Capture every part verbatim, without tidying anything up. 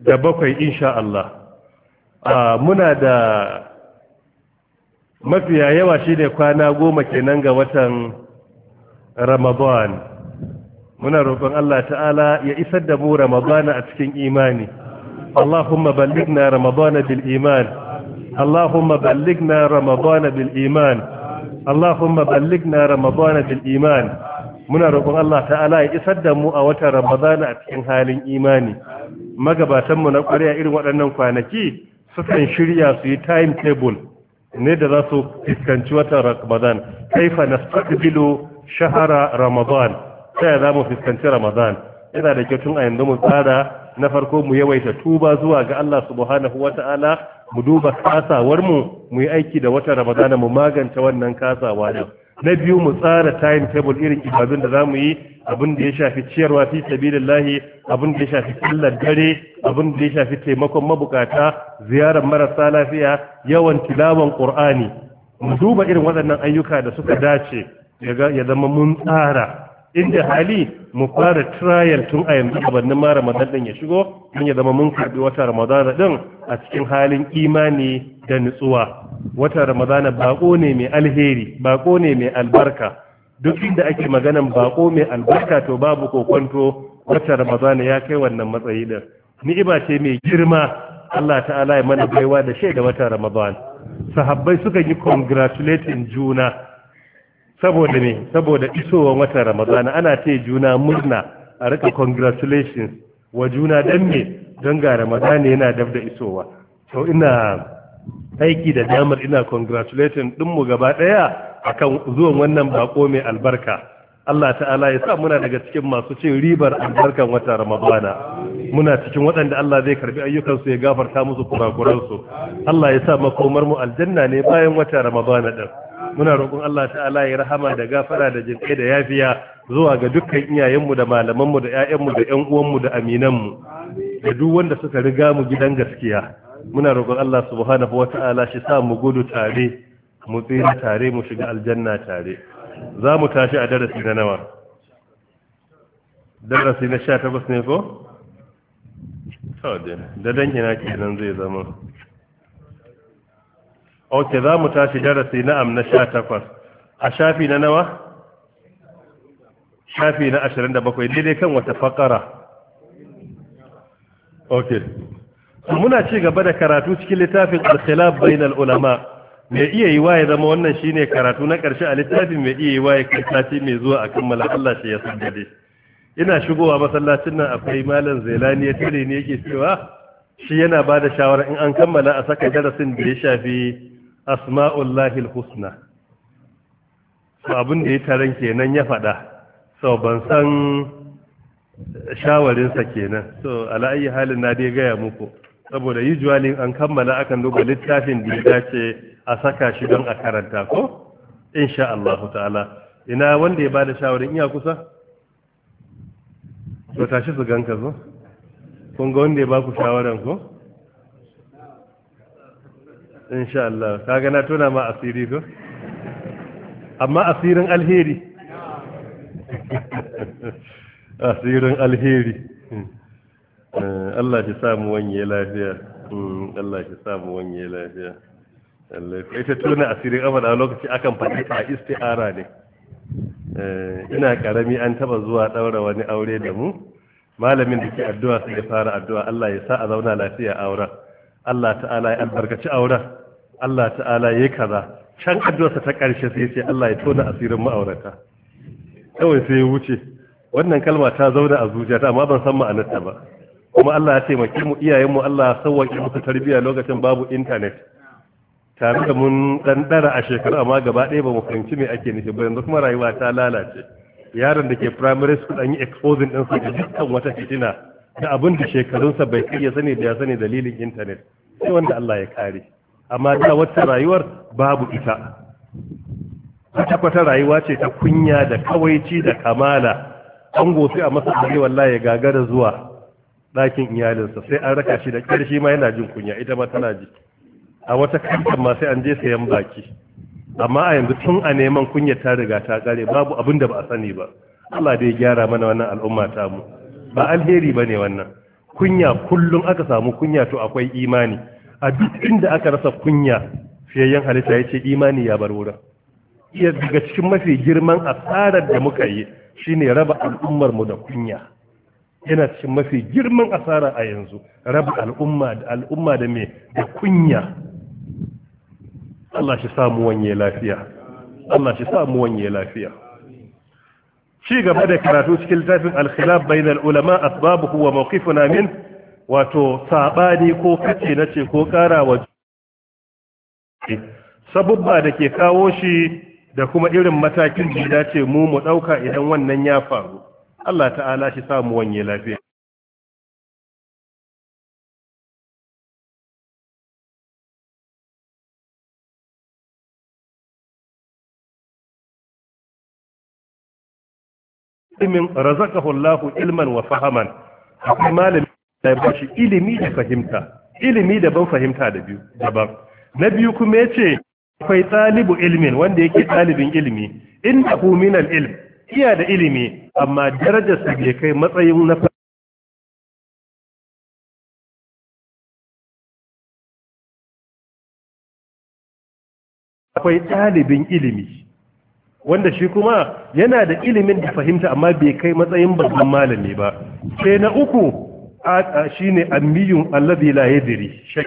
da bakwai insha Allah. Muna da mafiya yawa shi ne kwana goma kenan ga watan Ramadan. Muna roƙon Allah ta'ala ya isar da mu Ramadan a cikin imani. Allahumma ballighna Ramadan bil iman. Allahumma ballighna Ramadan bil iman. Allahumma ballighna Ramadan bil iman. Muna roƙon Allah ta'ala ya isar da mu a watan Ramadan a cikin halin imani. Magabatan mu na ƙwarya irin waɗannan kwanaki sukan shirya su yi timetable ne da za su fuskanci watan Ramadan. Kaifa nastaqbilu shahara Ramadan. Sai za mu fuskanci Ramadan. Ina da kyau tun a yanzu mu tsara na farko mu yawaita tuba zuwa ga Allah subhanahu wata'ala, mu duba kasawar mu mu yi aiki da watan Ramadan mu magance wannan kasawa din. Na biyu mu tsara timetable irin ibadun da zamu yi, abin da ya shafi ciyarwa fi sabilillah, abin da ya shafi sallar dare, abin da ya shafi taimakon mabukata, ziyarar marasa lafiya, yawan tilawan Qur'ani. Mu duba irin waɗannan ayyuka da suka dace ya zama mun tsara. Inda hali mu fara trial tun a yanzu gabanin ma Ramadan din ya shigo, mun ya zama mun karbi wata Ramadan din a cikin halin imani da nutsuwa. Wata Ramadan bako ne mai alheri, bako ne mai albarka. Duk inda ake maganan bako mai albarka to babu kokonto wata Ramadan ya kai wannan matsayi din. Ni'ima ce mai girma, Allah ta'ala ya mana baiwa da shaida wata Ramadan. Sahabbai suka yi congratulating juna saboda ne saboda isowar watan Ramadana. Ana ce juna murna, a rika congratulations wa juna dan me don ga Ramadana yana dab da isowa. To ina aiki da damar ina congratulating din mu gaba daya akan zuwan wannan bako mai albarka. Allah ta'ala ya sa muna daga cikin masu cin ribar albarkan watan Ramadana. Muna cikin waɗanda Allah zai karbi ayyukansu ya gafarta musu kurakuransu. Allah ya sa makomar mu aljanna ne bayan watan Ramadana din. Muna roƙon Allah ta'ala ya rahama da gafara da jinkai da yafiya zuwa ga dukkan iyayenmu da malamanmu da ƴaƴanmu da ƴan uwanmu da aminanmu da duk wanda suka riga mu gidan gaskiya. Muna roƙon Allah subhanahu wata'ala shi sa mu gudu tare, mu tsira tare, mu shiga aljanna tare. Za mu tashi a darasi na nawa? Darasi na sha takwas ne ko? Da dan ina kenan zai zama. Ok, za mu tashi darasi na'am na sha takwas. A shafi na nawa? Shafi na ashirin da bakwai, daidai kan wata fakara. Ok. Muna ci gaba da karatu cikin littafin al-khilaf bainal ulama. Mai iya yi wa ya zama wannan shine karatu na ƙarshe a littafin, mai iya yi wa ya kai sati mai zuwa a kammala, Allah shi ya san dade. Ina shigowa masallacin nan akwai malam Zailani ya tare ne yake cewa shi yana ba da shawara in an kammala a saka darasin da ya shafi asma'ullahil husna. So abin da ya taron kenan ya faɗa, so ban san shawarinsa kenan. So ala ayi halin na dai gaya muku, saboda usually an kammala akan duba littafin da ya dace a saka shi don a karanta ko insha Allah ta'ala. Ina wanda ya bada shawarin iya kusa? To tashi su ganka zo. Kun ga wanda ya ba ku shawaran ko? Insha Allah. Kaga na tona ma asiri ko? Amma asirin alheri. Asirin alheri. Allah ya samu wanye lafiya. Allah ya samu wanye lafiya. Allah ita tona asirin abada lokaci akan faɗi ta isti'ara ne. Ina karami an taba zuwa daura wani aure da mu. Malamin da ke addu'a sai ya fara addu'a Allah ya sa a zauna lafiya auren. Allah ta'ala ya albarkaci auren. Allah ta'ala ya kaza. Can addu'arsa ta ƙarshe sai ce Allah ya tona asirin ma'aurata. Kawai sai ya wuce. Wannan kalma ta zauna a zuciyata amma ban san ma'anarta ba. Kuma Allah ya taimake mu iyayenmu, Allah ya sauwaƙe musu tarbiyya lokacin babu internet. Tare da mun dan dara a shekaru amma gaba ɗaya ba mu fahimci me ake nufi ba. Yanzu kuma rayuwa ta lalace. Yaron da ke primary school an yi exposing ɗinsa ga dukkan wata fitina da abin da shekarunsa bai kai ya sani da ya sani dalilin internet. Sai wanda Allah ya kare. Amma da wata rayuwar babu ita. Kwata-kwata rayuwa ce ta kunya da kawaici da kamala. An gosi a masa dare wallahi ya gagara zuwa ɗakin iyalinsa sai an raka shi da ƙarshi ma yana jin kunya, ita ma tana ji. A wata kankan ma sai an je sayan baki. Amma a yanzu tun a neman kunya ta riga ta kare, babu abin da ba a sani ba. Allah dai gyara mana wannan al'umma ta mu. Ba alheri bane wannan. kunya kullum aka samu kunya to akwai imani. A duk inda aka rasa kunya fiyayyen halitta ya ce imani ya bar wurin. Iya daga cikin mafi girman asarar da muka yi shine raba al'ummar mu da kunya. Yana cikin mafi girman asara a yanzu raba al'umma da al'umma da me da kunya. Allah shi samu wanye lafiya. Allah shi samu wanye lafiya. Ci gaba da karatu cikin littafin al-khilaf bainal ulama asbabuhu wa mawqifuna min, wato sabani ko kace nace ko karawa sabubba da ke kawo shi da kuma irin matakin da dace mu mu dauka idan wannan ya faru. Allah ta'ala shi samu wanye lafiya. Ilmin razaqahu Allahu ilman wa fahaman, akwai malami da ba shi ilimi da fahimta, ilimi daban fahimta da biyu daban. Na biyu kuma yace akwai talibu ilmin wanda yake talibin ilimi, innahu min al-ilm, iya da ilimi amma darajarsa bai kai matsayin na akwai talibin ilimi wanda shi kuma yana da ilimin da fahimta amma bai kai matsayin babban malami ba. Sai na uku shine ammiyun alladhi la yadri shay,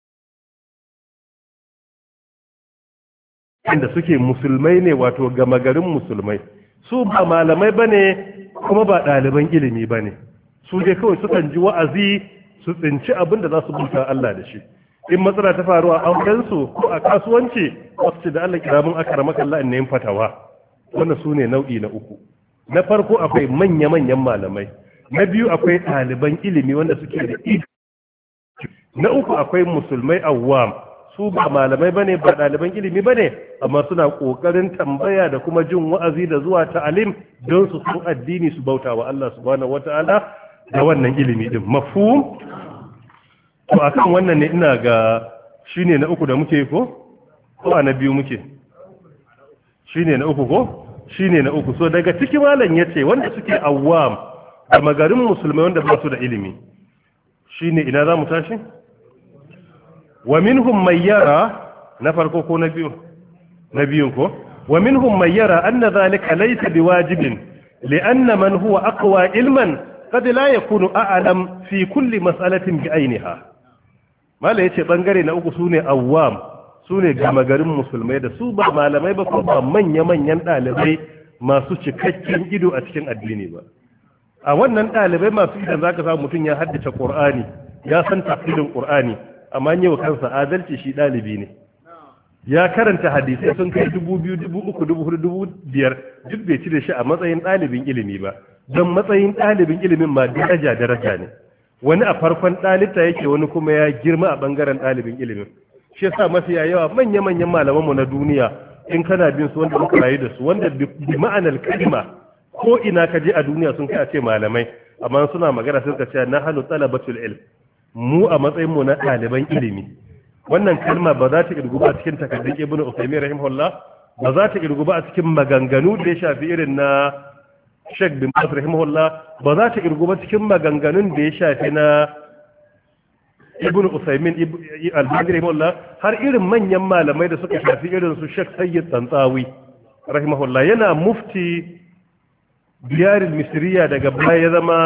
inda suke musulmai ne, wato gama garin musulmai, su ba malamai bane kuma ba ɗaliban ilimi bane, su dai kawai sukan ji wa'azi su tsinci abin da za su bauta Allah da shi. In matsala ta faru a aurensu ko a kasuwanci, wasu da Allah kiramin akramaka Allah in yin fatawa. Wannan su ne nau'i na uku. Na farko akwai manya-manyan malamai, na biyu akwai ɗaliban ilimi wanda suke da ilimi, na uku akwai musulmai awwam, su ba malamai bane ba ɗaliban ilimi bane amma suna ƙoƙarin tambaya da kuma jin wa'azi da zuwa ta'alim don su san addini su bauta wa Allah subhanahu wata'ala da wannan ilimi din. Mafhum? To akan wannan ne ina ga shine na uku da muke ko ko a na biyu muke? Shine na uku ko? Shine na uku. So daga cikin malam yace wanda suke awwam da magarin musulmai wanda ba su da ilimi, shine ina za mu tashi? Wa minhum man yara, na farko ko na biyu? Na biyun ko? Wa minhum man yara anna dhalika laysa biwajibin li'anna man huwa aqwa ilman qad la yakunu a'lam fi kulli mas'alatin bi'ayniha. Mala yace bangare na uku sune awwam, sune gama garin musulmai da su ba malamai ba ko ba manya-manyan dalibai masu cikakken ido a cikin addini ba. A wannan dalibai masu idan zaka samu mutun ya haddace Qur'ani, ya san tafsirin Qur'ani, amma yau kansa adalci shi dalibi ne. Ya karanta hadisai sun kai dubu biyu, dubu uku, dubu hudu, dubu biyar, duk bai ci da shi a matsayin ɗalibin ilimi ba. Don matsayin ɗalibin ilimin ma daraja daraja ne. Wani a farkon ɗalibta yake, wani kuma ya girma a ɓangaren ɗalibin ilimin. Shi yasa mafiya yawa manya-manyan malamanmu na duniya in kana bin su wanda muka rayu da su, wanda bi ma'anar kalima ko ina ka je a duniya sun kai a ce malamai, amma suna magana sun ka ce na halu talabatul ilm, mu a matsayin mu na ɗaliban ilimi. Wannan kalma ba za ta irgu ba a cikin takardun Ibn Uthaymeen rahimahullah, ba za ta irgu ba a cikin maganganu da ya shafi irin na Sheikh bin Baz rahimahullah, ba za ta irgu ba cikin maganganun da ya shafi na Ibn Uthaymeen al-Albani rahimahullah, har irin manyan malamai da suka shafi irin su Sheikh Sayyid Tantsawi rahimahullah. Yana mufti Diyar al-Misriya, daga baya ya zama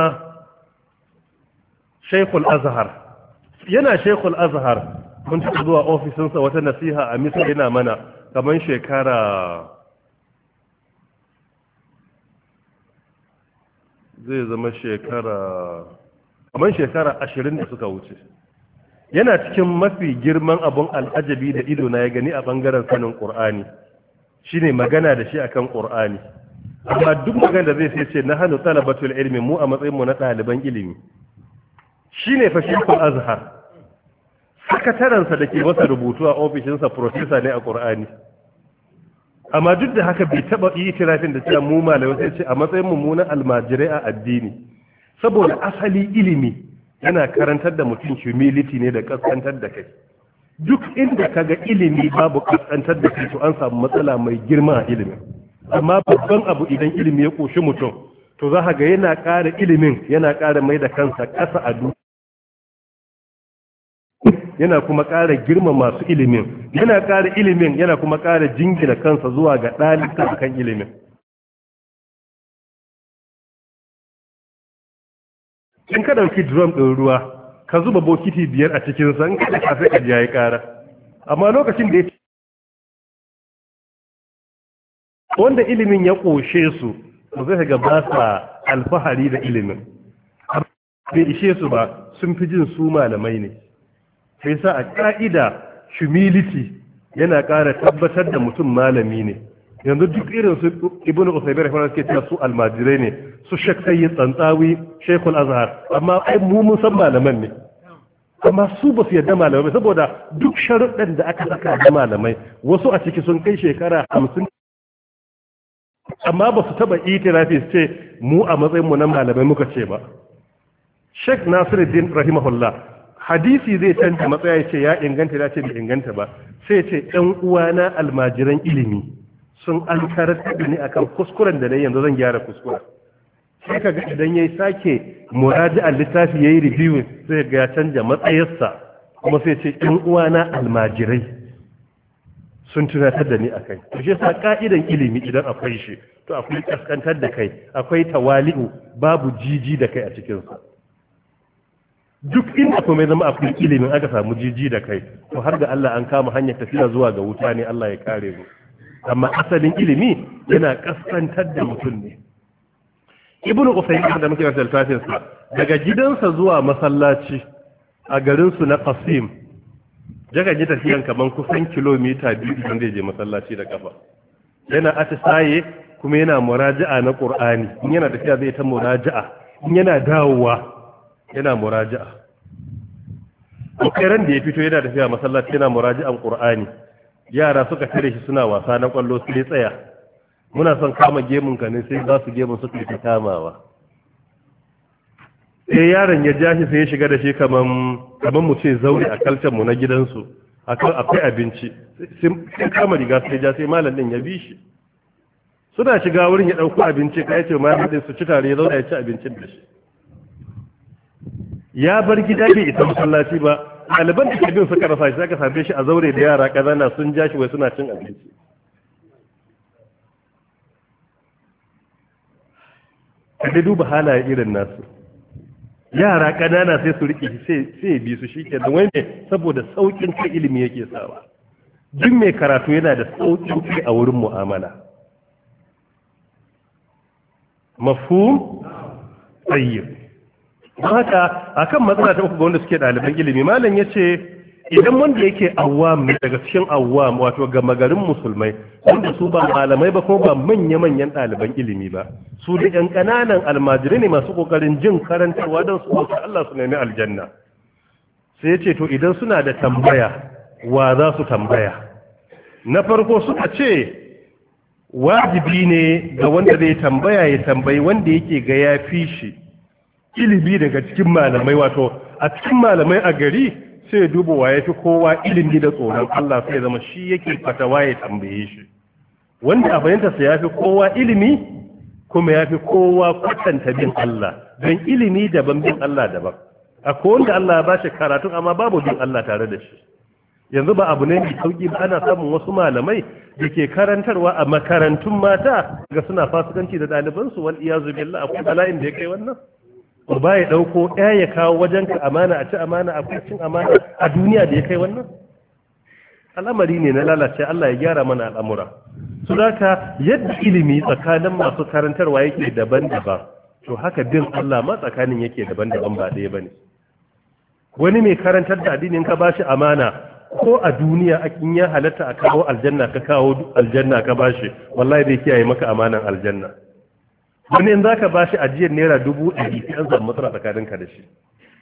Sheikhul Azhar. Yana Sheikhul Azhar, mun taɓa zuwa ofisinsa wata nasiha a Misr, yana mana kamar shekara zai zama shekara kamar shekara ashirin da suka wuce. Yana cikin mafi girman abun al'ajabi da ido na ya gani a bangaren sanin Qur'ani shine magana da shi akan Qur'ani. Amma duk magana da zai sai ce na hanu talabatul ilmi, mu a matsayin mu na ɗaliban ilimi. Shine fa Sheikhul Azhar. Sakatarensa da ke masa rubutu a ofishinsa profesa ne a Qur'ani. Amma duk da haka bai taba yi itirafin da cewa mu malamai, sai ce a matsayin mummunan almajirai a addini, saboda asali ilimi yana karantar da mutum humility ne da kaskantar da kai. Duk inda kaga ilimi babu kaskantar da kai to an samu matsala mai girma a ilimin. Amma babban abu idan ilimi ya koshi mutum, to za ka ga yana ƙara ilimin, yana ƙara mai da kansa ƙasa a duniya. yana kuma ƙara girma masu ilimin, yana ƙara ilimin yana kuma ƙara jingina kansa zuwa ga ɗalibta kan ilimin. In ka ɗauki drum ɗin ruwa ka zuba bokiti biyar a cikinsa in ka da kafe ka ji ya yi ƙara, amma lokacin da ya wanda ilimin ya ƙoshe su to zai ga ba sa alfahari da ilimin, bai ishe su ba, sun fi jin su malamai ne. Sai sa a ƙa'ida humility yana ƙara tabbatar da mutum malami ne. Yanzu duk irin su Ibn Usaymin rahimahullah suke cewa su almajirai ne, su Sheikh Sayyid Tsantsawi, Sheikhul Azhar, amma ai mu mun san malaman ne. Amma su ba su yarda malamai saboda duk sharuɗan da aka saka da malamai wasu a ciki sun kai shekara hamsin, amma ba su taɓa itirafi su ce mu a matsayin mu na malamai muka ce ba. Sheikh Nasiruddin rahimahullah hadisi zai canza matsaya ya ce ya inganta ya ce bai inganta ba, sai ce ɗan uwana almajiran ilimi sun an karantar da ni akan kuskuren da nayi yanzu zan gyara kuskuren. Sai kaga idan yayi sake muraji'an littafi yayi review sai ga ya canja matsayarsa, kuma sai ce ɗan uwana almajirai sun tunatar da ni akai. To shi yasa ka'idan ilimi idan akwai shi to akwai kaskantar da kai, akwai tawali'u, babu jiji da kai a cikin sa. Duk inda kuma zama akwai ilimin aka samu jiji da kai to har ga Allah an kama hanyar tafiya zuwa ga wuta ne, Allah ya kare mu. Amma asalin ilimi yana kaskantar da mutum ne. Ibn Usaymin da muke da littafin sa daga gidansa zuwa masallaci a garin su na Qasim daga ji tafiyan kaman kusan kilomita biyu idan zai je masallaci da kafa. Yana atisaye kuma yana muraja'a na Qur'ani. In yana tafiya zai ta muraja'a, in yana dawowa yana muraja'a. Ran da ya fito yana tafiya masallaci yana muraja'an Qur'ani. Yara suka tare shi suna wasa na kwallo sai tsaya. Muna son kama gemun ka ne sai za su gemun suka yi kamawa. Sai yaron ya ja shi sai ya shiga da shi kaman kaman mu ce zauri a kalcen mu na gidansu. Akan akwai abinci. Sai kama riga sai ja sai malam din ya bi shi. Suna shiga wurin ya dauko abinci kai ce malam din su ci tare ya zauna ya ci abincin da shi. Ya bar gida bai isa masallaci ba, ɗaliban da ke bin suka rasa shi aka same shi a zaure da yara ƙanana sun ja shi wai suna cin abinci. Ka dai duba halaye irin nasu. Yara ƙanana sai su riƙe shi sai bi su shi kenan, wai ne saboda sauƙin kai ilimi yake sawa. Duk mai karatu yana da sauƙin kai a wurin mu'amala. Mafhum? Tayyib. Don haka akan matsala ta uku ga wanda suke ɗaliban ilimi, malam ya ce idan wanda yake awwam ne daga cikin awwam wato gama garin musulmai wanda su ba malamai ba ko ba manya-manyan ɗaliban ilimi ba, su da ƴan ƙananan almajirai ne masu ƙoƙarin jin karantarwa don su bauta Allah su nemi aljanna. Sai ya ce to idan suna da tambaya wa za su tambaya? Na farko suka ce wajibi ne ga wanda zai tambaya ya tambayi wanda yake ga ya fi shi ilimi daga cikin malamai, wato a cikin malamai a gari sai duba wa yafi kowa ilimi da tsoron Allah sai zama shi yake fatawa ya tambaye shi. Wanda a bayanta sa yafi kowa ilimi kuma yafi kowa kwatanta bin Allah, don ilimi daban bin Allah daban. Akwai wanda Allah ya bashi karatu amma babu bin Allah tare da shi. Yanzu ba abu ne mai sauki ba, ana samun wasu malamai da ke karantarwa a makarantun mata ga suna fasikanci da ɗalibansu, wal iyazu billah. Akwai bala'in da ya kai wannan? Ba ya ɗauko ɗaya ya kawo wajenka amana a ci amana a cin amana a duniya da ya kai wannan? Al'amari ne na lalace, Allah ya gyara mana al'amura. Su zaka yadda ilimi tsakanin masu karantarwa yake daban-daban, to haka bin Allah ma tsakanin yake daban-daban ba ɗaya ba ne. Wani mai karantar da addinin ka bashi amana ko a duniya in ya halatta a kawo aljanna ka kawo aljanna ka bashi, wallahi zai kiyaye maka amanan aljanna. Wani in za ka ba shi ajiyar naira dubu ɗari sai an samu matsala tsakaninka da shi.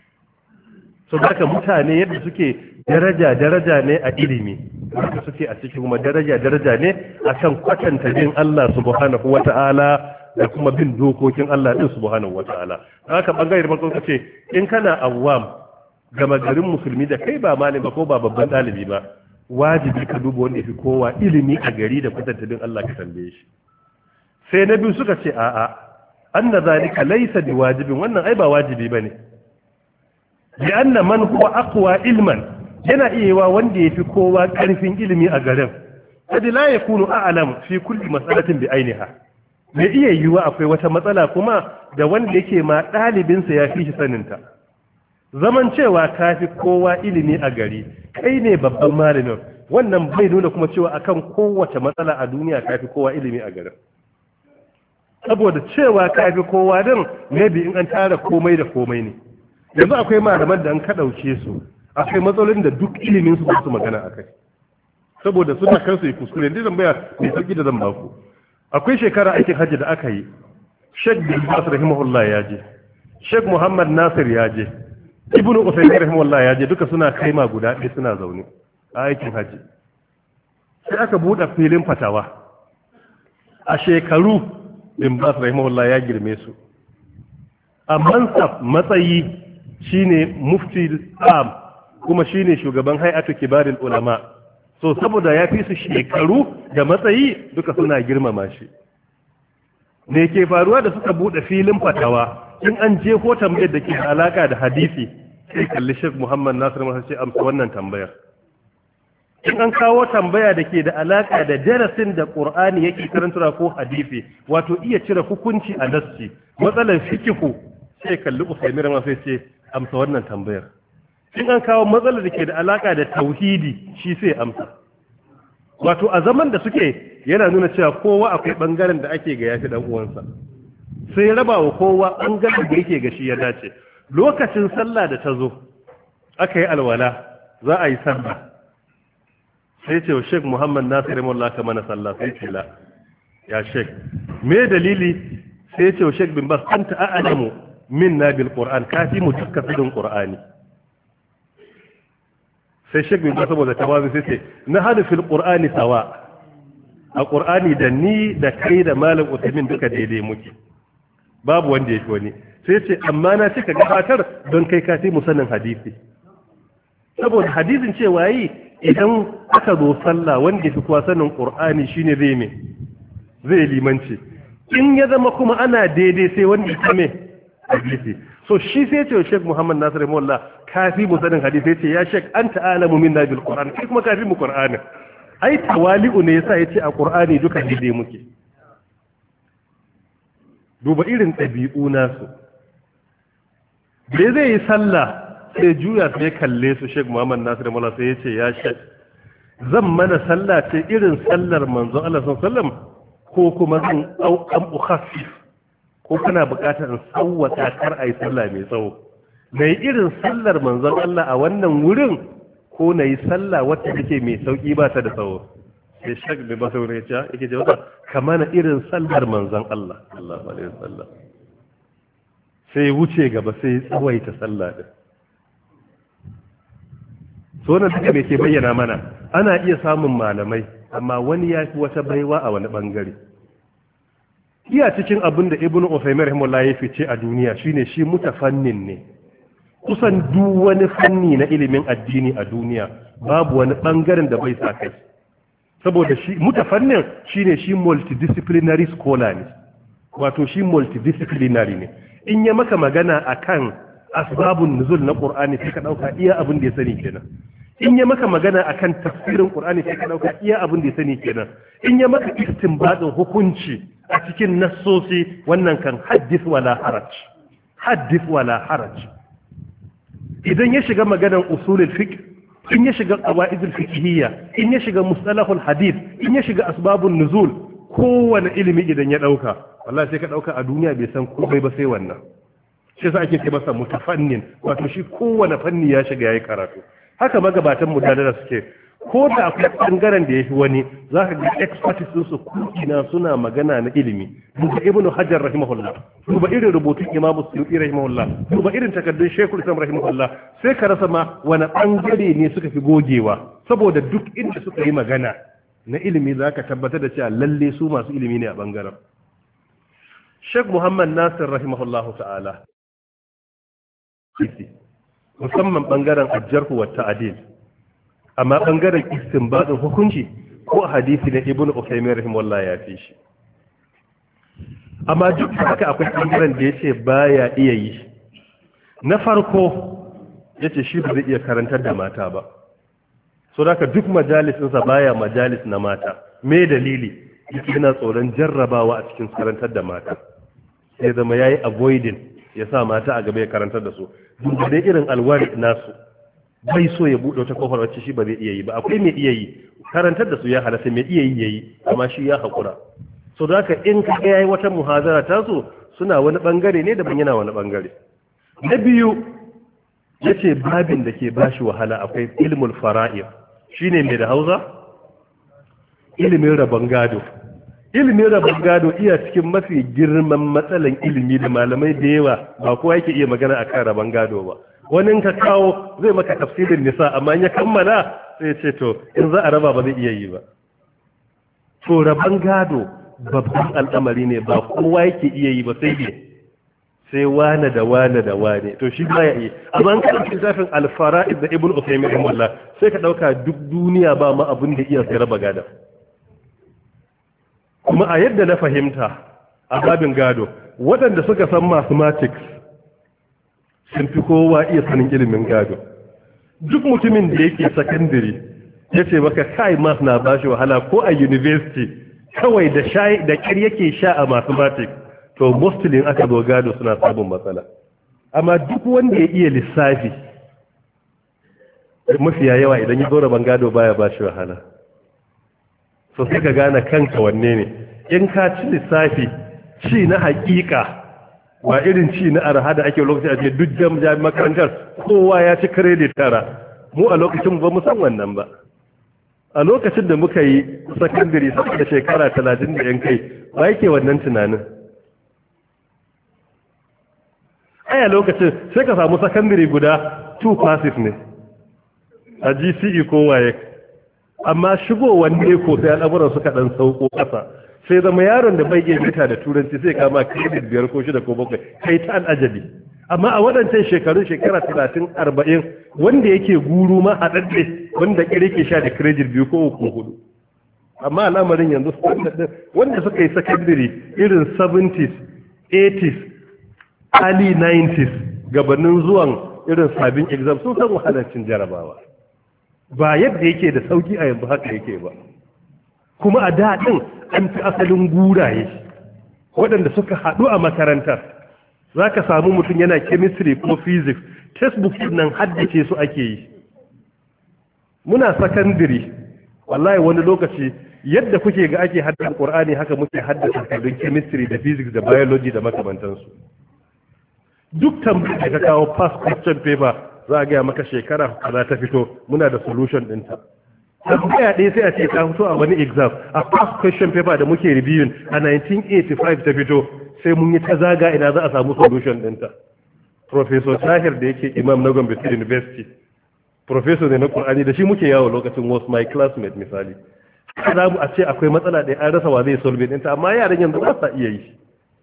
So haka mutane yadda suke daraja daraja ne a ilimi, haka suke a cikin kuma daraja daraja ne a kan kwatanta bin Allah subhanahu wa ta'ala da kuma bin dokokin Allah din subhanahu wa ta'ala. Haka bangare da farko kace in kana awwam gama garin musulmi da kai ba malami ba ko ba babban ɗalibi ba, wajibi ka duba wanda yafi kowa ilimi a gari da kwatanta bin Allah ka tambaye shi. Sai na biyu suka ce a'a anna zalika laysa biwajibin, wannan ai ba wajibi bane. li'anna man huwa aqwa ilman yana iya wa wanda yafi kowa karfin ilimi a garin kadi la yakunu a'lam fi kulli mas'alatin bi ainiha me iya yiwa akwai wata matsala kuma da wanda yake ma dalibin sa yafi shi saninta zaman cewa kafi kowa ilimi a gari kai ne babban malamin wannan bai nuna kuma cewa akan kowace matsala a duniya kafi kowa ilimi a garin saboda cewa kafi kowa din maybe in an tara komai da komai ne yanzu akwai malaman da an ka dauke su akwai matsalolin da duk ilimin su ba su magana akai saboda suna kansu yi kuskure dai zambaya mai sauki da zan baku akwai shekara aikin hajji da aka yi Sheikh bin Bas rahimahullah ya je Sheikh Muhammad Nasir ya je Ibnu Usaymin rahimahullah ya je duka suna kaima guda ɗaya suna zaune a aikin hajji sai aka buɗe filin fatawa a shekaru bin Bas rahimahullah ya girme su a mansab matsayi shine mufti am kuma shine shugaban hay'atu kibarul ulama so saboda ya fi su shekaru da matsayi duka suna girmama shi ne ke faruwa da suka bude filin fatawa in an je ko tambayar da ke alaka da hadisi sai kalli Sheikh Muhammad Nasir Musa ce amsa wannan tambayar in an kawo tambaya da ke da alaka da darasin da Qur'ani yake karantura ko hadisi wato iya cire hukunci a nassi matsalar fikihu sai kalli Usaimin ma sai ce amsa wannan tambayar in an kawo matsalar da ke da alaka da tauhidi shi sai amsa wato a zaman da suke yana nuna cewa kowa akwai bangaren da ake ga yafi dan uwansa sai raba wa kowa bangaren da yake ga shi ya dace lokacin sallah da ta zo aka yi alwala za a yi sallah sai ce wa Sheikh Muhammad Nasir Mullah ta mana sallah sai ce la ya Sheikh me dalili sai ce wa Sheikh bin Bas anta a'lamu minna bil Qur'an kafi mu tafsirin Qur'ani sai Sheikh bin Bas saboda tawazu sai ce na hadu fil Qur'ani sawa a Qur'ani da ni da kai da malam Usaimin duka daidai muke babu wanda yake wani sai ce amma na cika gabatar don kai kafi mu sanin hadisi saboda hadisin cewa yi idan aka zo sallah wanda fi kuwa sanin Qur'ani shine zai me zai limanci in ya zama kuma ana daidai sai wanda ya me hadisi so shi sai ce Sheikh Muhammad Nasir Mullah kafi mu sanin hadisi sai ce ya Sheikh anta alamu minna bil Qur'an kai kuma kafi mu Qur'ani ai tawali'u ne yasa yace a Qur'ani duka daidai muke duba irin ɗabi'u nasu da zai yi sallah sai juya sai kalle su Sheikh Muhammad Nasir Mullah sai yace ya Sheikh zan mana sallah ce irin sallar manzon Allah sallallahu alaihi wasallam ko kuma zan au am ukhaffif ko kana buƙatar in sauwata kar ai sallah mai tsawo nayi irin sallar manzon Allah a wannan wurin ko nayi sallah wacce take mai sauki ba ta da tsawo sai Sheikh bin Basir ya ce yake jawaba kamar irin sallar manzon Allah sallallahu alaihi wasallam sai wuce gaba sai tsawaita sallah din so nan duka me ke bayyana mana ana iya samun malamai amma wani ya fi wata baiwa a wani bangare iya cikin abin da Ibn Uthaymeen rahimahullah ya fice a duniya shine shi mutafannin ne kusan duk wani fanni na ilimin addini a duniya babu wani bangaren da bai sa kai saboda shi mutafannin shine shi multidisciplinary scholar ne wato shi multidisciplinary ne in ya maka magana akan asbabun nuzul na Qur'ani sai ka dauka iya abin da ya sani kenan in ya maka magana akan tafsirin Qur'ani sai ka dauka iya abin da ya sani kenan in ya maka istinbadin hukunci a cikin nassosi wannan kan haddith wala haraj haddith wala haraj idan ya shiga maganar usulul fiqh in ya shiga qawaidul fiqhiyya in ya shiga mustalahul hadith in ya shiga asbabun nuzul kowane ilimi idan ya dauka wallahi sai ka dauka a duniya bai san komai ba sai wannan shi yasa ake ce masa mutafannin wato shi kowane fanni ya shiga yayi karatu haka magabatan mu da suke ko da akwai bangaren da yafi wani zaka ga expertise din su kuma suna magana na ilimi duba ibnu hajar rahimahullah duba irin rubutun imam suyuti rahimahullah duba irin takaddun shaykhul islam rahimahullah sai ka rasa ma wani bangare ne suka fi gogewa saboda duk inda suka yi magana na ilimi zaka tabbatar da cewa lalle su masu ilimi ne a bangaren Sheikh Muhammad Nasir rahimahullahu ta'ala musamman bangaren ajjarhu wa ta'dil amma bangaren istinbadin hukunci ko hadisi na Ibn Uthaymeen rahimahullah ya fi shi amma duk haka akwai bangaren da yace baya iya yi na farko yace shi ba zai iya karantar da mata ba, so da duk majalisinsa baya majalis na mata. Me dalili? Yana tsoron jarrabawa a cikin karantar da mata, sai zama yayi avoiding ya sa mata a gaba ya karantar da su. Duk da irin alwari nasu bai so ya buɗe wata kofar wacce shi ba zai iya yi ba. Akwai mai iya yi, karantar da su ya halatta, mai iya yi yayi, amma shi ya haƙura. So da haka in ka ga yayi wata muhazara ta so suna wani bangare ne daban yana wani bangare. Na biyu yace babin da ke bashi wahala akwai ilmul fara'id, shine mai da Hausa ilimin rabon gado. Ilimin rabon gado iya cikin mafi girman matsalan ilimi da malamai da yawa ba kowa yake iya magana akan rabon gado ba. Wani ka kawo zai maka tafsirin nisa, amma in ya kammala sai ce to in za a raba ba zai iya yi ba. To rabon gado babban al'amari ne, ba kowa yake iya yi ba, sai ne sai wane da wane da wane, to shi ba ya iya. Amma an karanta littafin al-fara'id da Ibn Uthaymeen rahimahullah sai ka dauka duk duniya ba ma abin da iya sai raba gado. Kuma a yadda na fahimta a babin gado, waɗanda suka san mathematics sun fi kowa iya sanin ilimin gado. Duk mutumin da yake secondary ya ce maka kai math na bashi wahala, ko a university kawai da sha da kir yake sha a mathematics, to mostly aka zo gado suna samun matsala. Amma duk wanda ya iya lissafi mafiya yawa idan ya zo rabon gado baya bashi wahala. So sai ka gane kanka wanne ne. In ka ci lissafi ci na hakika, wa irin ci na arha da ake lokacin a ce duk jami'an makarantar kowa ya ci credit tara, mu a lokacin ba mu san wannan ba. A lokacin da muka yi secondary sai da shekara talatin da yan kai ba yake wannan tunanin. Aya lokacin sai ka samu secondary guda two classes ne a G C E ko waye, amma shigowar ne ko sai al'amuran suka dan sauko kasa, sai zama yaron da bai iya mita da turanci sai kama credit biyar ko shida ko bakwai, kai ta al'ajabi. Amma a waɗancan shekarun shekara talatin arba'in wanda yake guru ma haɗaɗɗe wanda ƙiri ke sha da credit biyu ko uku hudu. Amma al'amarin yanzu wanda suka yi secondary irin seventies eighties early nineties gabanin zuwan irin sabbin exam sun san wahalarcin jarabawa, ba yadda yake da sauki a yanzu haka yake ba. Kuma a daɗin an fi asalin guraye waɗanda suka haɗu a makarantar. Za ka samu mutum yana chemistry ko physics, textbook nan haddace su ake yi. Muna secondary wallahi wani lokaci yadda kuke ga ake haddace Qur'ani haka muke haddace takardun chemistry da physics da biology da makamantansu. Duk tambayar da ka kawo past question paper za a gaya maka shekara kaza ta fito, muna da solution ɗinta. Tambaya ɗaya sai a ce ta fito a wani exam, a past question paper da muke reviewing a nineteen eighty-five ta fito, sai mun yi ta zaga ina za a samu solution ɗinta. Professor Tahir da yake imam na Gombe State University, professor ne na Qur'ani, da shi muke yawo lokacin, was my classmate misali. Za mu a ce akwai matsala ɗaya an rasa wa zai solve ɗinta, amma yaran yanzu ba sa iya yi.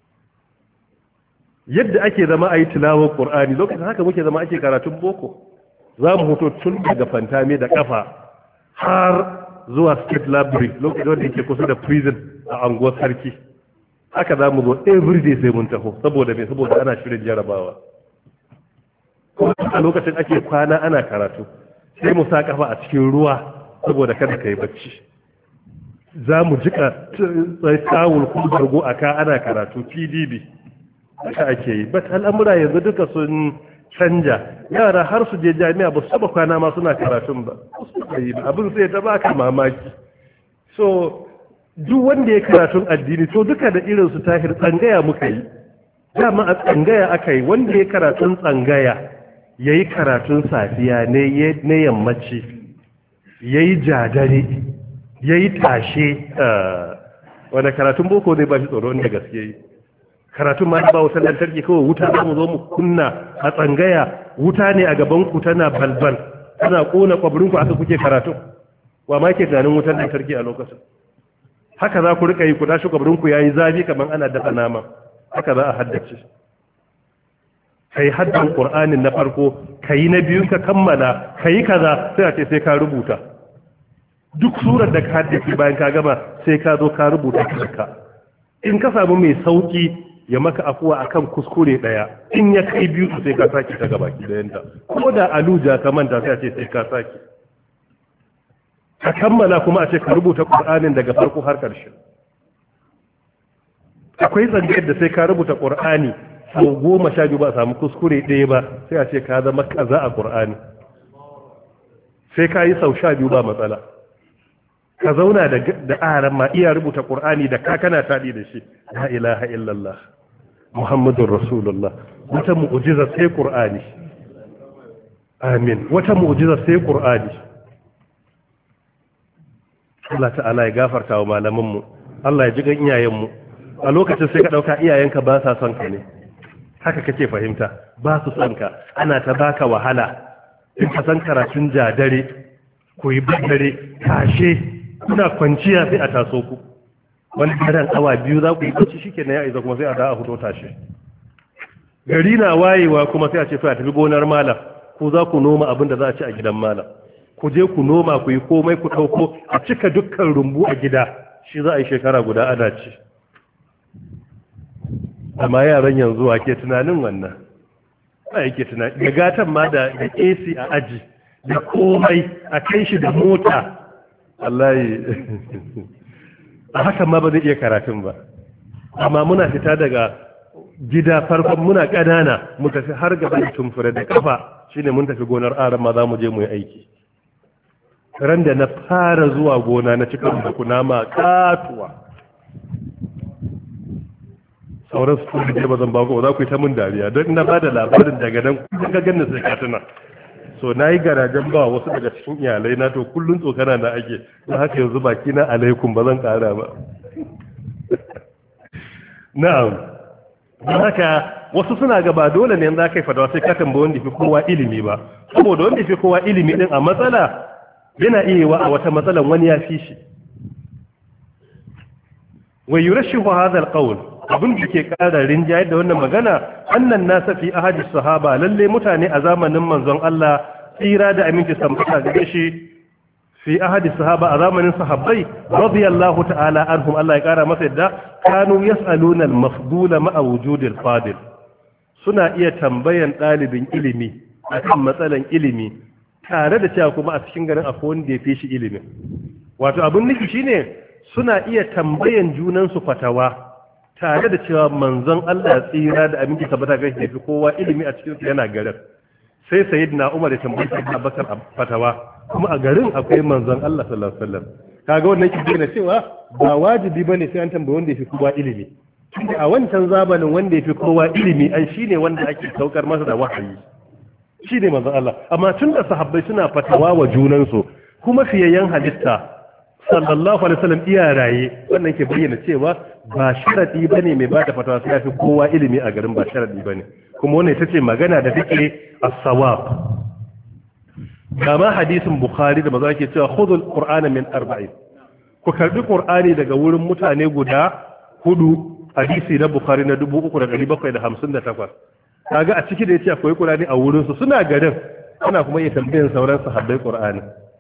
Yadda ake zama a yi tilawar Qur'ani lokacin haka muke zama ake karatun boko. Za mu hoto tun daga fantami da kafa har zuwa state library lokacin wanda yake kusa da prison a anguwar sarki. Haka za mu zo every day sai mun taho, saboda me? Saboda ana shirin jarabawa. Kuma a lokacin ake kwana ana karatu, sai mu sa kafa a cikin ruwa saboda kada ka yi bacci. Za mu jika tawul ko bargo a ka ana karatu P D B. Haka ake yi. But al'amura yanzu duka sun canja, yara har su je jami'a ba su taba kwana ma suna karatun ba, abin sai ta baka mamaki. So duk wanda ya karatun addini to duka da irin su Tahir tsangaya muka yi, dama a tsangaya aka yi. Wanda ya karatun tsangaya ya yi karatun safiya na yammaci, ya yi jadare, ya yi tashe, wanda karatun boko ne ba shi tsoro inda gaske yi. Karatun ma ba wutar lantarki, kawai wuta za mu zo mu kunna a tsangaya, wuta ne a gaban ku tana balbal, tana kona kwabirin ku aka kuke karatu. Wa ma ke ganin wutar lantarki a lokacin? Haka za ku rika yi, ku tashi kwabirin ku yayi zafi kamar ana dafa nama. Haka za a haddace. Kai haddan Qur'anin na farko, kai na biyu ka kammala, kai kaza sai a ce sai ka rubuta. Duk surar da ka haddace bayan ka gama sai ka zo ka rubuta ka. In ka samu mai sauki ya maka afuwa akan kuskure daya in ya kai biyu sai ka saki ta gaba ki dayanta ko da aluja ka manta sai a ce sai ka saki ka kammala kuma a ce ka rubuta Qur'anin daga farko har ƙarshe akwai tsangayar da sai ka rubuta Qur'ani sau goma sha biyu ba a samu kuskure ɗaya ba sai a ce ka zama kaza a Qur'ani sai ka yi sau sha biyu ba matsala ka zauna da da aran ma iya rubuta Qur'ani da ka kana tadi da shi la ilaha illallah muhammadur rasulullah wata mu'jiza sai Qur'ani amin wata mu'jiza sai Qur'ani Allah ta'ala ya gafarta wa malaman mu Allah ya ji gan iyayen mu a lokacin sai ka dauka iyayenka ba sa son ka ne haka kake fahimta ba su son ka ana ta baka wahala in ka san karatun jadare ku yi dare tashe kuna kwanciya sai a taso ku wani daren awa biyu za ku yi bacci shikenan ya isa kuma sai a da a fito tashe gari na wayewa kuma sai a ce to a tafi gonar malam ko za ku noma abin da za a ci a gidan malam ku je ku noma ku yi komai ku dauko a cika dukkan rumbu a gida shi za a yi shekara guda ana ci amma yaran yanzu ake tunanin wannan ba yake tunani da gatan ma da A C a aji da komai a kai shi da mota wallahi a hakan ma ba zai iya karatun ba amma muna fita daga gida farkon muna ƙanana mu tafi har gaba da tumfure da kafa shine mun tafi gonar aran ma za mu je mu yi aiki ran da na fara zuwa gona na cikin da kunama katuwa sauran su kuma je ba zan ba ku za ku yi ta mun dariya don ina ba da labarin daga nan kun ga ganin sai ka tuna so na yi garajen ba wasu daga cikin iyalai na to kullun tsokana na ake don haka yanzu baki na alaikum ba zan kara ba na'am don haka wasu suna ga ba dole ne za ka yi fadawa sai ka tambayi wanda fi kowa ilimi ba saboda wanda fi kowa ilimi din a matsala yana iya wa a wata matsalan wani ya fi shi wa yurashihu hadha alqawl abin da ke ƙara rinjayar da wannan magana annan nasa fi ahadi sahaba lalle mutane a zamanin manzon Allah tsira da aminci sambata gare shi fi ahadi sahaba a zamanin sahabbai radiyallahu ta'ala anhum Allah ya ƙara masa yadda kanu yas'aluna al-mafdula ma'a wujudil fadil suna iya tambayan ɗalibin ilimi akan matsalan ilimi tare da cewa kuma a cikin garin akwai wanda ya fi shi ilimin wato abin nufi shine suna iya tambayan junansu fatawa tare da cewa manzon Allah tsira da aminci tabbata ga shi kowa ilimi a cikin yana garin sai sayyidina Umar ya tambayi sayyidina Bakar fatawa kuma a garin akwai manzon Allah sallallahu alaihi wasallam kaga wannan ki bayyana cewa ba wajibi bane sai an tambayi wanda yafi kowa ilimi a wancan zamanin wanda yafi kowa ilimi an shine wanda ake saukar masa da wahayi shine manzon Allah amma tun da sahabbai suna fatawa wa junansu kuma fiyayyen halitta sallallahu alaihi wasallam iya raye wannan ke bayyana cewa ba sharadi bane mai bada fatawa sai yafi kowa ilimi a garin ba sharadi bane kuma wannan ita ce magana da take as-sawab kama hadisin bukhari da maza yake cewa khudul qur'ana min arba'in ku karbi qur'ani daga wurin mutane guda hudu hadisi na bukhari na dubu uku da ɗari bakwai da hamsin da takwas kaga a ciki da yace akwai qur'ani a wurin su suna garin ana kuma iya tambayan sauran sahabbai qur'ani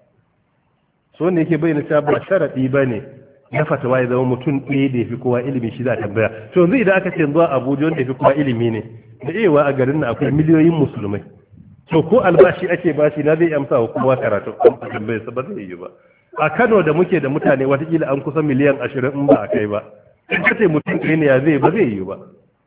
so ne yake bayyana cewa ba sharadi bane ya fatawa ya zama mutum ɗaya da yafi kowa ilimi shi za a tambaya to yanzu idan aka ce zuwa Abuja wanda yafi kowa ilimi ne da ewa a garin nan akwai miliyoyin musulmai to ko albashi ake bashi na zai amsa wa kowa karatu an tambaye sa ba zai yi ba a Kano da muke da mutane watakila an kusa miliyan ashirin in ba a kai ba in ka ce mutum ɗaya ne ya zai ba zai yi ba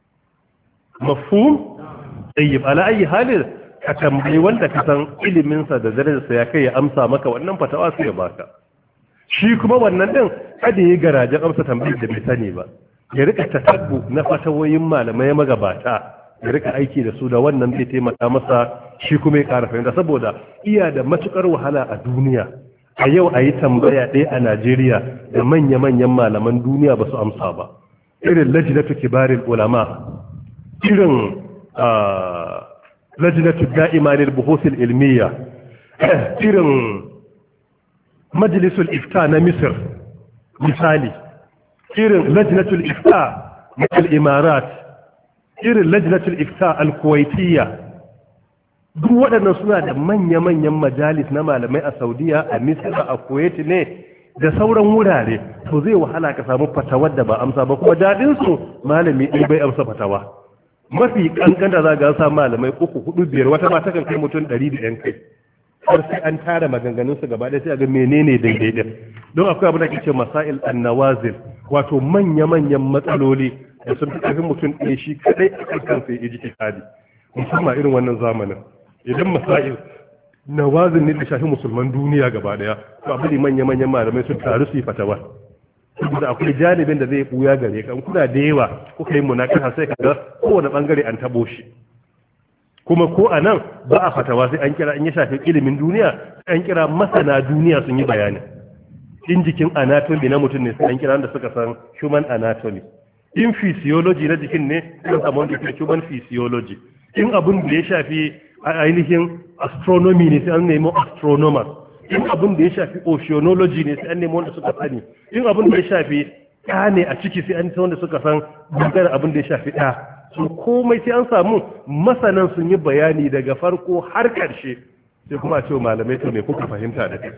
mafhum tayyib ala ayi halin ka tambayi wanda ka san iliminsa da darajarsa ya kai ya amsa maka wannan fatawa sai ya baka shi kuma wannan din kada ya garajen amsa tambayar da bai sani ba ya rika tatabbu na fatawoyin malamai magabata ya rika aiki da su da wannan zai taimaka masa shi kuma ya ƙara fahimta saboda iya da matukar wahala a duniya a yau a yi tambaya ɗaya a Najeriya da manya-manyan malaman duniya ba su amsa ba irin lajnatu kibaril ulama irin lajnatu da'ima lil buhuthil ilmiya irin majlisul ifta na Misr misali irin lajnatul ifta na al-imarat irin lajnatul ifta al-kuwaitiyya duk waɗannan suna da manya-manyan majalis na malamai a Saudiya a Misr a Kuwait ne da sauran wurare, to zai wahala ka samu fatawar da ba amsa ba, kuma daɗin su malami ɗin bai amsa fatawa. Mafi kankanta za ga sa malamai uku hudu biyar, wata ma takan kai mutum ɗari da yan kai, har sai an tara maganganun su gaba ɗaya sai a ga menene daidai din. Don akwai abu da ke ce masail annawazil, wato manya-manyan matsaloli da sun fi ƙarfin mutum ɗaya shi kaɗai a kan kansa ya ji ikadi, musamman irin wannan zamanin. Idan masail nawazin ne da shafi musulman duniya gaba ɗaya, to abu ne manya-manyan malamai sun taru su yi fatawa. Saboda akwai janibin da zai buya gare ka, kuna da yawa kuka yi munakasa sai ka ga kowane bangare an tabo shi. Kuma ko a nan ba a fatawa sai an kira, in ya shafi ilimin duniya sai an kira masana duniya sun yi bayani. In jikin anatomy na mutum ne sai an kira da suka san human anatomy. In physiology na jikin ne sai samu wanda ke human physiology. In abun da ya shafi ainihin astronomy ne sai an nemo astronomers. In abun da ya shafi oceanology ne sai an nemo wanda suka sani. In abun da ya shafi ɗa ne a ciki sai an san wanda suka san dukkan abun da ya shafi ɗa. So komai sai an samu masanan sun yi bayani daga farko har ƙarshe, sai kuma a ce malamai to me kuka fahimta da kai.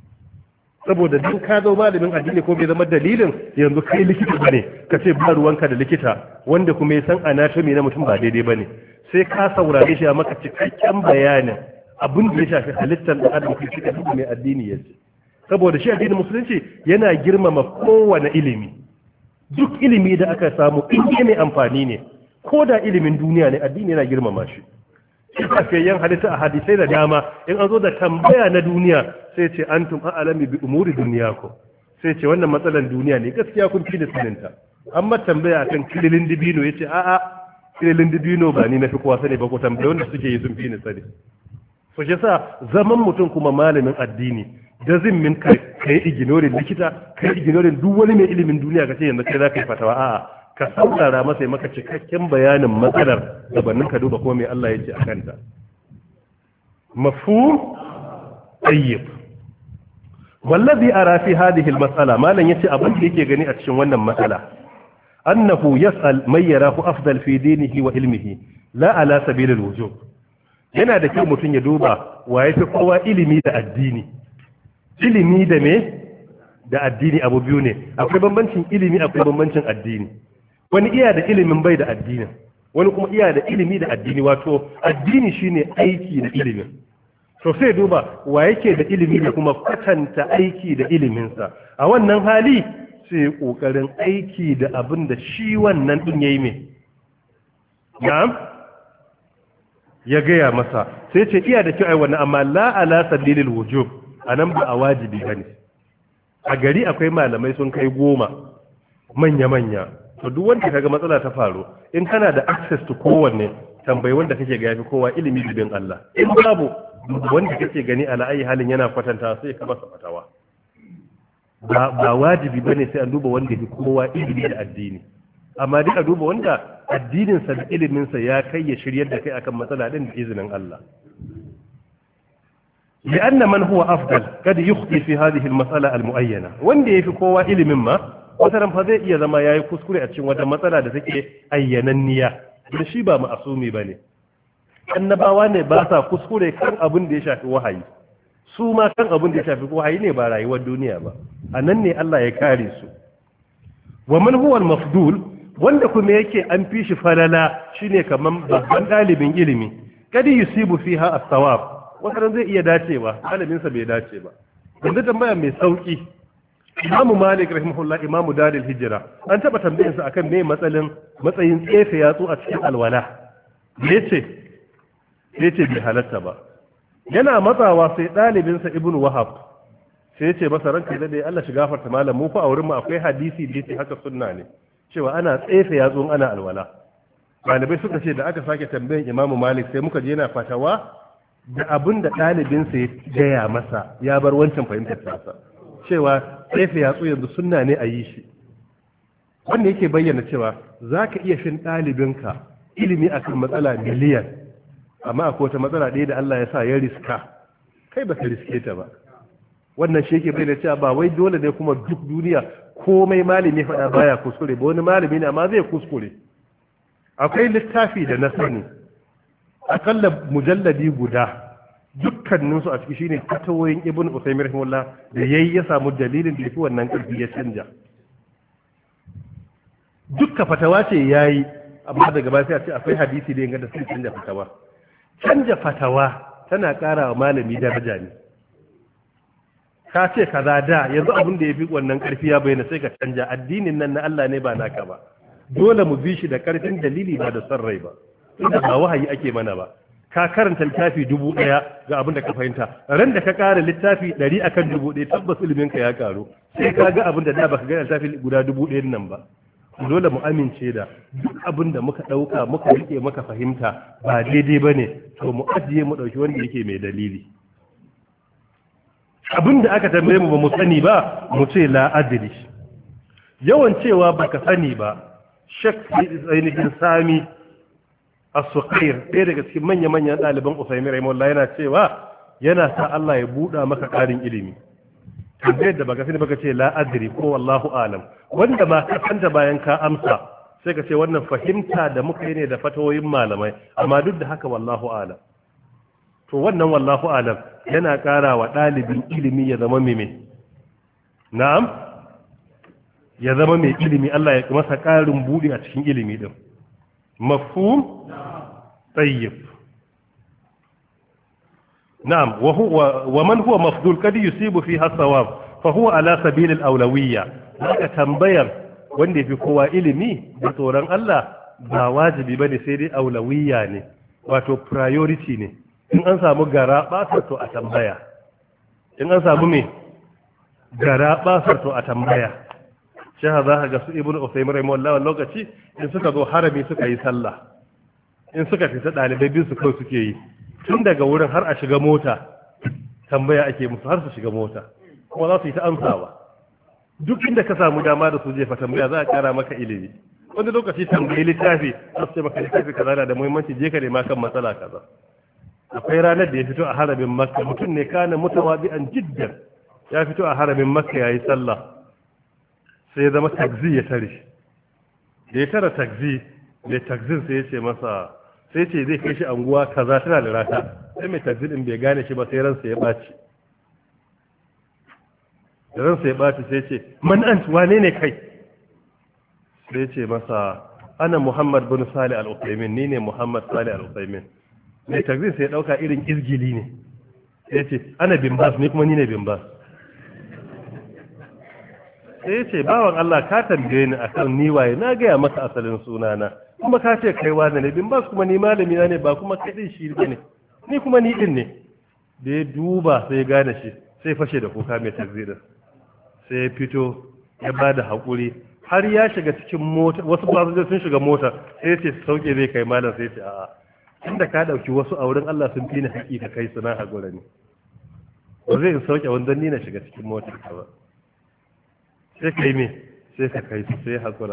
Saboda duk ka zo malamin addini ko bai zama dalilin yanzu kai likita bane ka ce ba ruwanka da likita wanda kuma ya san anatomy na mutum ba daidai bane, sai ka saurare shi a maka cikakken bayanin abin da ya shafi halittar da adam kai cika duk mai addini yace. Saboda shi addinin musulunci yana girmama kowane ilimi, duk ilimi da aka samu in mai amfani ne, ko da ilimin duniya ne addini yana girmama shi. Shi kafiyayyen halitta a hadisai da dama in an zo da tambaya na duniya sai ce antum a'lami bi umuri dunyakum, sai ce wannan matsalan duniya ne gaskiya kun fi da saninta. Amma tambaya akan kililin dibino yace a'a kililin dibino ba ni na fi kowa sani ba, ko tambaya wanda suke yi sun fi ni sani. So shi yasa zaman mutum kuma malamin addini da zimmin kai kai ignoring likita, kai ignoring duk wani mai ilimin duniya kace yanzu kai za ka yi fatawa, a'a ka saurara masa maka cikakken bayanin matsalar gabanin ka duba ko mai Allah ya ce a kanta. Mafhum tayyib. Wallazi ara fi hadhihi al-mas'ala, malan yace abin da yake gani a cikin wannan matsala, annahu yas'al man yarahu afdal fi dinihi wa ilmihi la ala sabil al-wujub. Yana da kyau mutum ya duba wa yafi kowa ilimi da addini. Ilimi da me? Da addini abu biyu ne. Akwai bambancin ilimi, akwai bambancin addini. Wani iya da ilimin bai da addinin, wani kuma iya da ilimi da addini, wato addini shine aiki da ilimin. To sai duba wa yake da ilimi da kuma kwatanta aiki da iliminsa. A wannan hali sai kokarin aiki da abin da shi wannan din yayi me. Na'am? Ya gaya masa sai ce iya da kyau ai wannan, amma la ala sabilil wujub, anan ba a wajibi bane. A gari akwai malamai sun kai goma manya manya, to duk wanda kaga matsala ta faru in kana da access to kowanne tambayi wanda kake ga yafi kowa ilimi da bin Allah. In babu wanda kake gani ala ayi halin yana kwatanta sai ka masa fatawa. Ba ba wajibi bane sai an duba wanda yafi kowa ilimi da addini, amma dai a duba wanda addinin sa da ilimin sa ya kai ya shiryar da kai akan matsala din da izinin Allah. لأن من هو أفضل قد يخطي في هذه المسألة المعينة. wanda yafi kowa ilimin ma wataran fa zai iya zama yayi kuskure a cikin wata matsala da take ayyananniya, da shi ba ma'asumi bane. Annabawa ne ba sa kuskure kan abin da ya shafi wahayi, su ma kan abin da ya shafi wahayi ne ba rayuwar duniya ba, anan ne Allah ya kare su. Wa man huwa al-mafdul, wanda kuma yake an fi shi falala shine kaman babban dalibin ilimi, kadi yusibu fiha as-sawab, wataran zai iya dacewa, ɗalibinsa bai dace ba. Yanzu tambaya mai sauki, Imamu Malik rahimahullah, Imamu Darul Hijra, an taba tambayar sa akan me matsalin matsayin tsefe yatsu a cikin alwala. Yace yace bai halatta ba. Yana matsawa sai ɗalibin sa Ibn Wahab sai yace masa ranka da dai Allah shi gafarta malam, mu fa a wurin mu akwai hadisi da yace haka sunna ne, cewa ana tsefe yatsun ana alwala. Ɗalibai suka ce da aka sake tambayan Imamu Malik sai muka je yana fatawa da abin da ɗalibinsa ya gaya masa ya bar wancan fahimtar tasa, cewa tsefe yatsu yanzu sunna ne a yi shi. Wanda yake bayyana cewa za ka iya fin ɗalibinka ilimi akan matsala miliyan, amma akwai wata matsala ɗaya da Allah ya sa ya riska, kai ba ka riske ta ba. Wannan shi yake bayyana cewa ba wai dole ne kuma duk duniya komai malami faɗa baya kuskure ba, wani malami ne amma zai kuskure. Akwai littafi da na sani akalla mujalladi guda dukkaninsu a ciki shine fatawoyin ibn Uthaymeen rahimahullah da yayi ya samu dalilin da yafi wannan karfi ya canja. Dukka fatawa ce yayi amma daga baya sai a ce akwai hadisi da yanga da sai canja fatawa. Canja fatawa tana ƙara wa malami daraja ne. Ka ce kaza da yanzu abin da yafi wannan karfi ya bayyana sai ka canja. Addinin nan na Allah ne ba naka ba. Dole mu bi shi da karfin dalili ba da son rai ba. Inda ba wahayi ake mana ba. Ka karanta littafi dubu ɗaya ga abin da ka fahimta ran da ka ƙara littafi ɗari akan dubu ɗaya tabbas iliminka ya ƙaru sai ka ga abin da da baka ga littafi guda dubu ɗayan nan ba dole mu amince da duk abin da muka ɗauka muka rike muka fahimta ba daidai ba ne to mu ajiye mu ɗauki wanda yake mai dalili abin da aka tambaye mu ba mu sani ba mu ce la adri yawan cewa baka sani ba shek ainihin sami as-suqair ɗaya daga cikin manya-manyan ɗaliban Usaimin rahimahullah yana cewa yana sa Allah ya buɗa maka ƙarin ilimi tambayar da baka sani baka ce la adri ko wallahu alam wanda ma ka san da bayan ka amsa sai ka ce wannan fahimta da muka yi ne da fatawoyin malamai amma duk da haka wallahu alam to wannan wallahu alam yana ƙara wa ɗalibin ilimi ya zama mai na'am ya zama mai ilimi Allah ya masa ƙarin buɗe a cikin ilimi din مفهوم طيب نعم وهو ومن هو مفضول قد يصيب فيها الصواب فهو على سبيل الأولوية haka tambayar wanda fi kowa ilimi da tsoron Allah ba wajibi bane sai dai aulawiyya ne wato priority ne in an samu gara basar to a tambaya in an samu me gara basar to a tambaya shaha za ka ga su ibnu Uthaymeen rahimahullah lokaci in suka zo harami suka yi sallah in suka fita dalibai biyu su kawai suke yi tun daga wurin har a shiga mota tambaya ake musu har su shiga mota kuma za su yi ta amsawa duk inda ka samu dama da su jefa tambaya za a kara maka ilimi wani lokaci tambayi littafi za su ce maka littafi kaza na da muhimmanci je ka nema kan matsala kaza akwai ranar da ya fito a haramin makka mutum ne kana mutawabi'an jiddan ya fito a haramin makka yayi sallah sai ya zama taxi ya tare da ya tara taxi da taxin sai ya ce masa sai ce zai kai shi anguwa kaza tana da rata sai mai taxi din bai gane shi ba sai ransa ya baci da ransa ya baci sai ce man ant wane ne kai sai ce masa ana Muhammad bin Salih al-Uthaymin ni ne Muhammad Salih al-Uthaymin mai taxi sai ya dauka irin izgili ne sai ce ana bin bas ni kuma ni ne bin bas sai ya ce bawan Allah ka tambaye ni akan ni waye na gaya maka asalin sunana kuma ka ce kai wani ne bin bas kuma ni malami na ne ba kuma kai din shi ne ni kuma ni din ne da ya duba sai ya gane shi sai fashe da kuka mai takzira sai ya fito ya bada hakuri har ya shiga cikin mota wasu fasinjoji sun shiga mota sai ya ce sauke zai kai malam sai ya ce a'a inda ka dauki wasu a wurin Allah sun fi ni haƙi ka kai su na hakura ne ba zai sauke wanda ni na shiga cikin motar ka ba sai ka yi me sai ka kai su sai hakura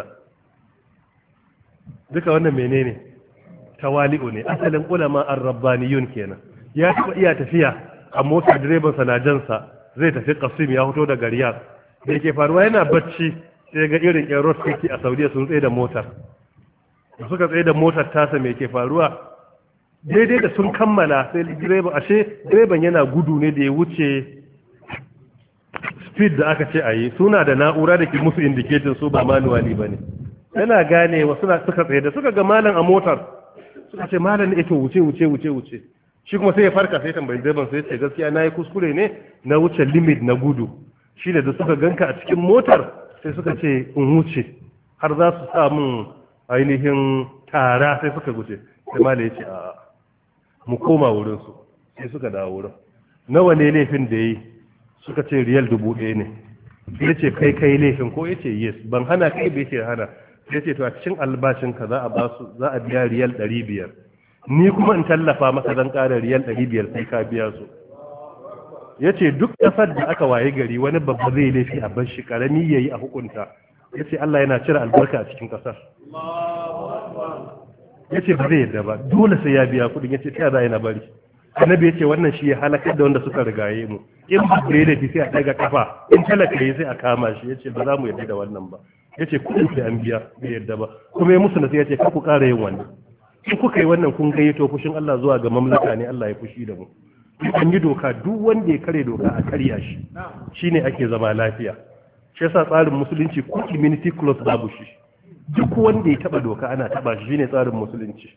duka wannan menene tawali'u ne asalin ulama ar-rabbaniyun kenan ya taba iya tafiya a mota direban sa na jansa zai tafi Qasim ya fito daga Riyadh da yake faruwa yana bacci sai ga irin yan road safety a Saudiya sun tsaye da motar da suka tsaye da motar tasa me ke faruwa daidai da sun kammala sai direban ashe direban yana gudu ne da ya wuce speed da aka ce a yi suna da na'ura da ke musu indicating su ba manuwali ba ne yana gane wa suna suka tsaye da suka ga malam a motar suka ce malam ne to wuce wuce wuce wuce shi kuma sai ya farka sai tambayi direban sai ya ce gaskiya na yi kuskure ne na wuce limit na gudu shi da suka ganka a cikin motar sai suka ce in wuce har za su sa min ainihin tara sai suka wuce sai malam ya ce a mu koma wurinsu sai suka dawo wurin nawa ne laifin da ya yi suka ce riyal dubu ɗaya ne ya ce kai kai laifin ko ya ce yes ban hana kai bai ce hana ya ce to a cikin albashinka za a basu za a biya riyal ɗari biyar ni kuma in tallafa maka zan ƙara riyal ɗari biyar sai ka biya su ya ce duk ƙasar da aka waye gari wani babba zai laifi a bar shi ƙarami ya yi a hukunta ya ce Allah yana cire albarka a cikin ƙasar ya ce ba zai yadda ba dole sai ya biya kuɗin ya ce ta za na bari annabi ya ce wannan shi ya halakar da wanda suka rigaye mu in ba da laifi sai a daga kafa in talaka yi sai a kama shi ya ce ba za mu yadda da wannan ba ya ce kuɗin sai an biya bai yadda ba kuma ya musu nasiha ya ce ka ku ƙara yin wannan in kuka yi wannan kun gayyato fushin Allah zuwa ga mamlaka ne Allah ya fushi da mu an yi doka duk wanda ya kare doka a karya shi shine ake zama lafiya. shi yasa tsarin musulunci ko community clause babu shi, duk wanda ya taba doka ana taba shi shine tsarin musulunci.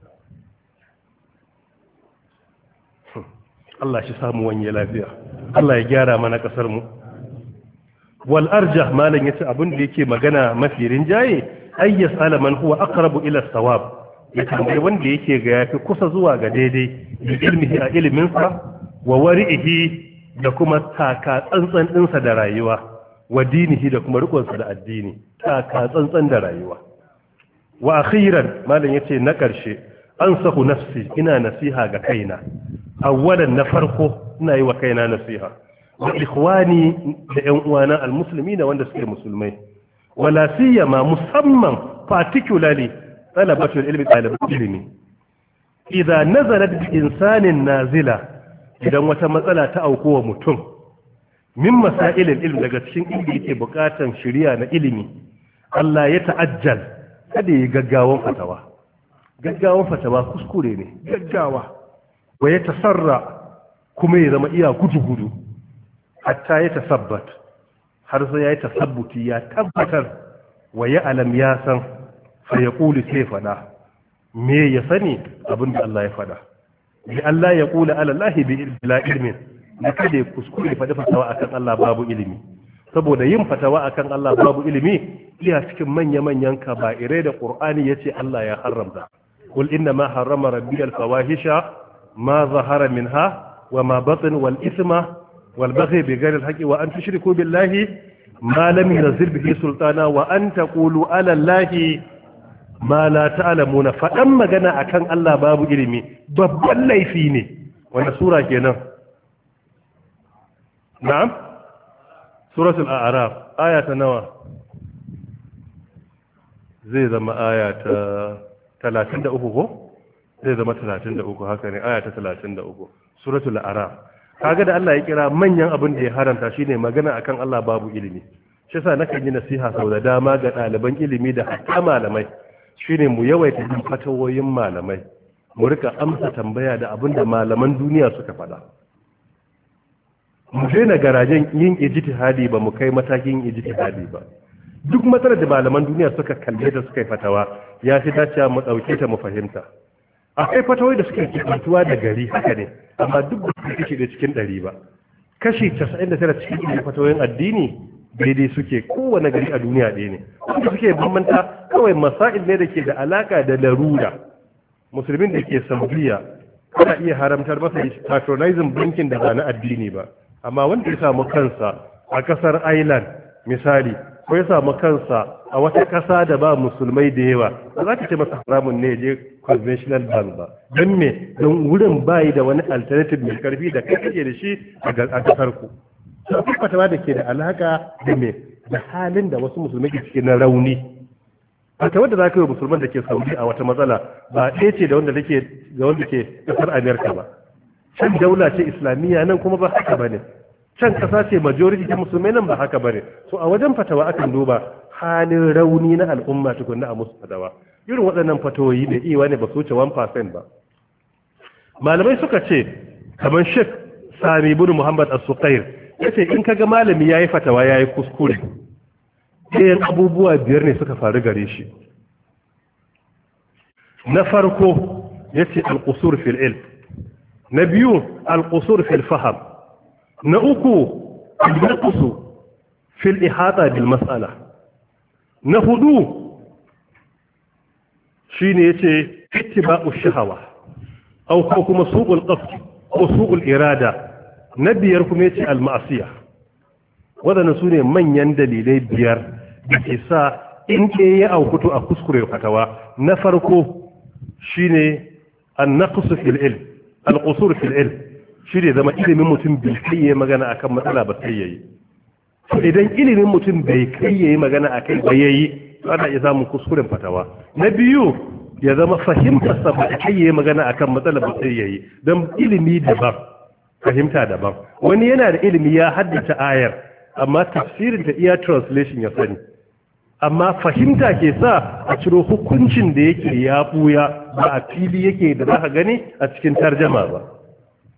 Allah shi samu wanye lafiya, Allah ya gyara mana kasar mu. wal arjah malan yace abin da yake magana mafi rinjaye ay yasala man huwa aqrabu ila as-sawab, ya tambayi wanda yake ga yafi kusa zuwa ga daidai bi ilmihi a iliminsa wa wari'ihi da kuma taka tsantsan dinsa da rayuwa wa dinihi da kuma rikonsa da addini, taka tsantsan da rayuwa. wa akhiran malan yace na karshe ansahu nafsi, ina nasiha ga kaina. awwalan na farko ina yi wa kaina nasiha wa ikhwani da ƴan uwana almuslimina wanda suke musulmai, wala siyama musamman particularly talabatul ilmi talibul ilmi idza nazalat bi insanin nazila, idan wata matsala ta auko wa mutum min masailil ilmi daga cikin inda yake bukatan shari'a na ilimi, Allah ya ta'ajjal, kada yi gaggawan fatawa. gaggawan fatawa kuskure ne, gaggawa wa ya tasarra kuma ya zama iya gudu-gudu hatta ya tasabbat, har sai ya yi tasabbuti ya tabbatar wa ya alam ya san fa ya ƙuli sai fada me ya sani abin da Allah ya fada. bi Allah ya ƙula alallahi bi bila ilmin, da kada ya kuskure faɗi fatawa akan Allah babu ilimi, saboda yin fatawa akan Allah babu ilimi iya cikin manya-manyan kaba'irai da Qur'ani yace Allah ya haramta. قل إنما حرم ربي الفواحش ما ظهر منها وما بطن والإثم والبغي بغير الحق وأن تشركوا بالله ما لم ينزل به سلطانا وأن تقولوا على الله ما لا تعلمون. فأما جنا أكان الله باب علمي babban laifi ne. wani sura kenan? na'am, suratul a'raf aya ta nawa zai zama? aya ta talatin da uku ko? zai zama talatin da uku, haka ne, aya ta talatin da uku, suratul a'raf. kaga da Allah ya kira manyan abin da ya haranta shine magana akan Allah babu ilimi. shi yasa nakan yi nasiha sau da dama ga ɗaliban ilimi da hatta malamai, shine mu yawaita yin fatawoyin malamai, mu rika amsa tambaya da abin da malaman duniya suka faɗa. mu daina garajen yin ijtihadi ba mu kai matakin ijtihadi ba. duk matsalar da malaman duniya suka kalle da suka yi fatawa ya fi dacewa mu ɗauke ta mu fahimta. akwai fatawai da suke kimantuwa da gari, haka ne, amma duk da suke kashi da cikin ɗari ba. kashi casa'in da tara cikin fatawoyin addini daidai suke, kowane gari a duniya ɗaya ne. wanda suke bambanta kawai masail ne da ke da alaka da larura. musulmin da ke saudiya ana iya haramtar masa patronizing bankin da ba na addini ba, amma wanda ya samu kansa a ƙasar Ireland misali, ko ya samu kansa a wata ƙasa da ba musulmai da yawa, ba za ka ce masa haramun ne je conventional bank ba. don me? don wurin bayi da wani alternative mai karfi da kai kake da shi a ƙasar ku. akwai fatawa da ke da alaka da me? da halin da wasu musulmai ke cikin na rauni. fatawa da za ka yi musulman da ke saudi a wata matsala ba ɗaya ce da wanda take da wanda ke ƙasar Amerika ba. can daula ce islamiyya, nan kuma ba haka ba ne. can kasa ce majority ta musulmai, nan ba haka bane. so a wajen fatawa akan duba halin rauni na al'umma tukunna a musu fatawa. irin waɗannan fatawoyi da iya ne ba su wuce one percent ba. malamai suka ce kamar Sheikh Sami ibn Muhammad As-Suqair yace in kaga malami yayi fatawa yayi kuskure, ɗayan abubuwa biyar ne suka faru gare shi. na farko yace al-qusur fil ilm, na biyu al-qusur fil fahm, na uku al-naqsu fil ihata bil mas'ala, na hudu shine yace ittiba'u shahawa aw ko kuma su'ul qasd ko su'ul irada, na biyar kuma yace al-ma'siyah. wadannan sune manyan dalilai biyar da ke sa in ke ya aukuto a kuskure fatawa. na farko shine an-naqsu fil ilm, al-qusur fil ilm, shi ne zama ilimin mutum bai kai yayi magana akan matsala ba sai yayi. to idan ilimin mutum bai kai yayi magana akai ba yayi, to ana iya samun kuskuren fatawa. na biyu ya zama fahimtar sa ba kai yayi magana akan matsala ba sai yayi, dan ilimi daban fahimta daban. wani yana da ilimi ya haddace ayar amma tafsirin ta iya translation ya sani, amma fahimta ke sa a ciro hukuncin da yake ya buya ba a fili yake da za ka gani a cikin tarjama ba.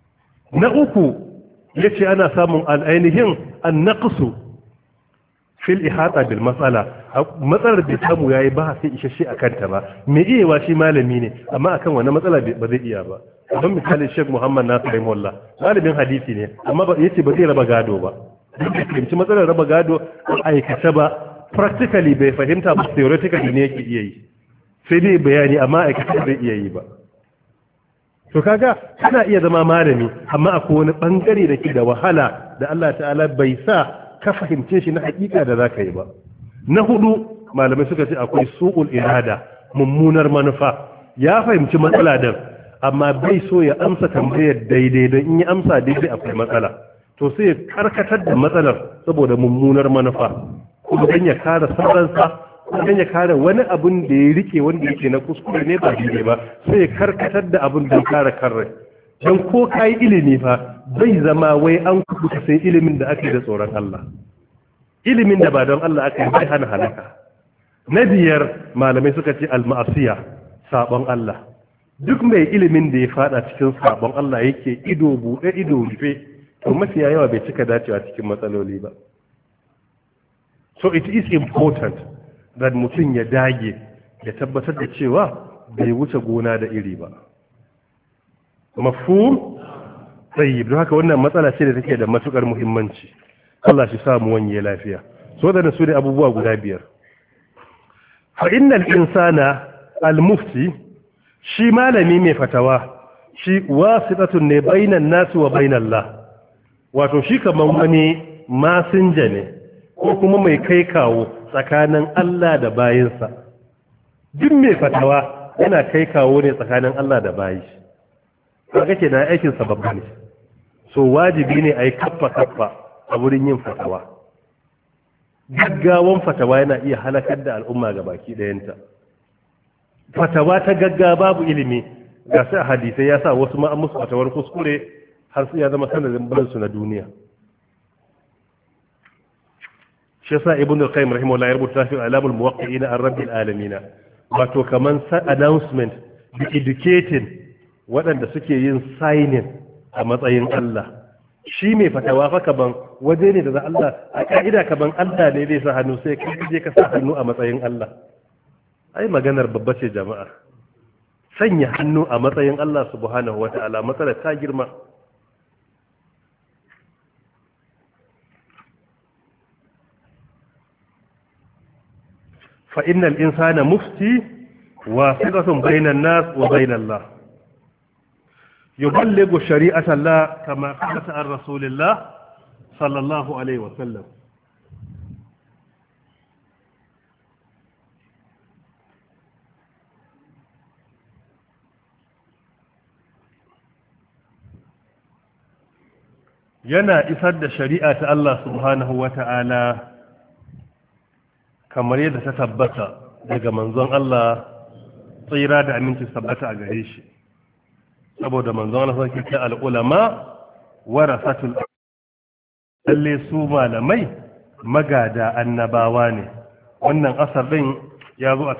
na uku yace ana samun al'ainihin an-naqsu fil ihata bil matsala matsalar da samu yayi ba sai isasshe akan ta ba me iyewa shi malami ne amma akan wani matsala ba zai iya ba don misali Sheikh Muhammad Nasir Rahimullah malamin hadisi ne amma ba yace ba zai raba gado ba duk da kinci matsalar raba gado aikace ba practically bai fahimta ba theoretically ne yake iya yi sai dai bayani amma aikace bai iya yi ba to kaga kana iya zama malami amma akwai wani bangare da ke da wahala da Allah ta'ala bai sa ka fahimce shi na hakika da za ka yi ba. Na hudu malamai suka ce akwai su'ul irada mummunar manufa ya fahimci matsala din amma bai so ya amsa tambayar daidai don in ya amsa daidai akwai matsala to sai ya karkatar da matsalar saboda mummunar manufa kuma don ya kare sauransa kuma don ya kare wani abun da ya rike wanda yake na kuskure ne ba daidai ba sai ya karkatar da abun don kare karrai don ko ka yi ilimi fa zai zama wai an kubuta sai ilimin da ake da tsoron Allah ilimin da ba don Allah aka yi bai hana halaka. Na biyar malamai suka ce al-ma'asiya sabon Allah duk mai ilimin da ya fada cikin sabon Allah yake ido buɗe ido rufe to mafiya yawa bai cika dacewa cikin matsaloli ba. So it is important that mutum ya dage ya tabbatar da cewa bai wuce gona da iri ba. Mafhum? Tayyib, don haka wannan matsala ce da take da matukar muhimmanci. Allah shi samu wanye lafiya. So da su ne abubuwa guda biyar. Fa innal insana al-mufti shi malami mai fatawa shi wasitatun ne bainan nasu wa bainan Allah. Wato shi kaman wani masinja ne ko kuma mai kai kawo tsakanin Allah da bayinsa. Duk mai fatawa yana kai kawo ne tsakanin Allah da bayi. Kaga kenan aikin sa babba ne. So wajibi ne a yi kaffa kaffa a wurin yin fatawa. Gaggawan fatawa yana iya halakar da al'umma ga baki ɗayanta. Fatawa ta gagga babu ilimi ga sai a hadisai ya sa wasu ma musu fatawar kuskure har su ya zama sanadin barinsu na duniya. Shi yasa Ibn al-Qayyim rahimahullah ya rubuta fi Alamul Muwaqqi'ina ar-Rabbil Alamin. Wato kaman announcement the educating waɗanda suke yin signing a matsayin Allah shi mai fatawa fa kaban waje ne da za Allah a ka'ida kaban Allah ne zai sa hannu sai kai je ka sa hannu a matsayin Allah ai maganar babba ce jama'a sanya hannu a matsayin Allah subhanahu wata'ala matsalar ta girma fa innal insana mufti wa sigatun bainan nas wa bainan Allah يبلغ شريعة الله كما قالت عن رسول الله صلى الله عليه وسلم yana isar da shari'a ta Allah subhanahu wa ta'ala kamar yadda ta tabbata daga manzon Allah tsira da aminci tabbata a gare shi saboda manzon Allah sai ce al-ulama warasatul lalle su malamai magada annabawa ne wannan asar din ya zo a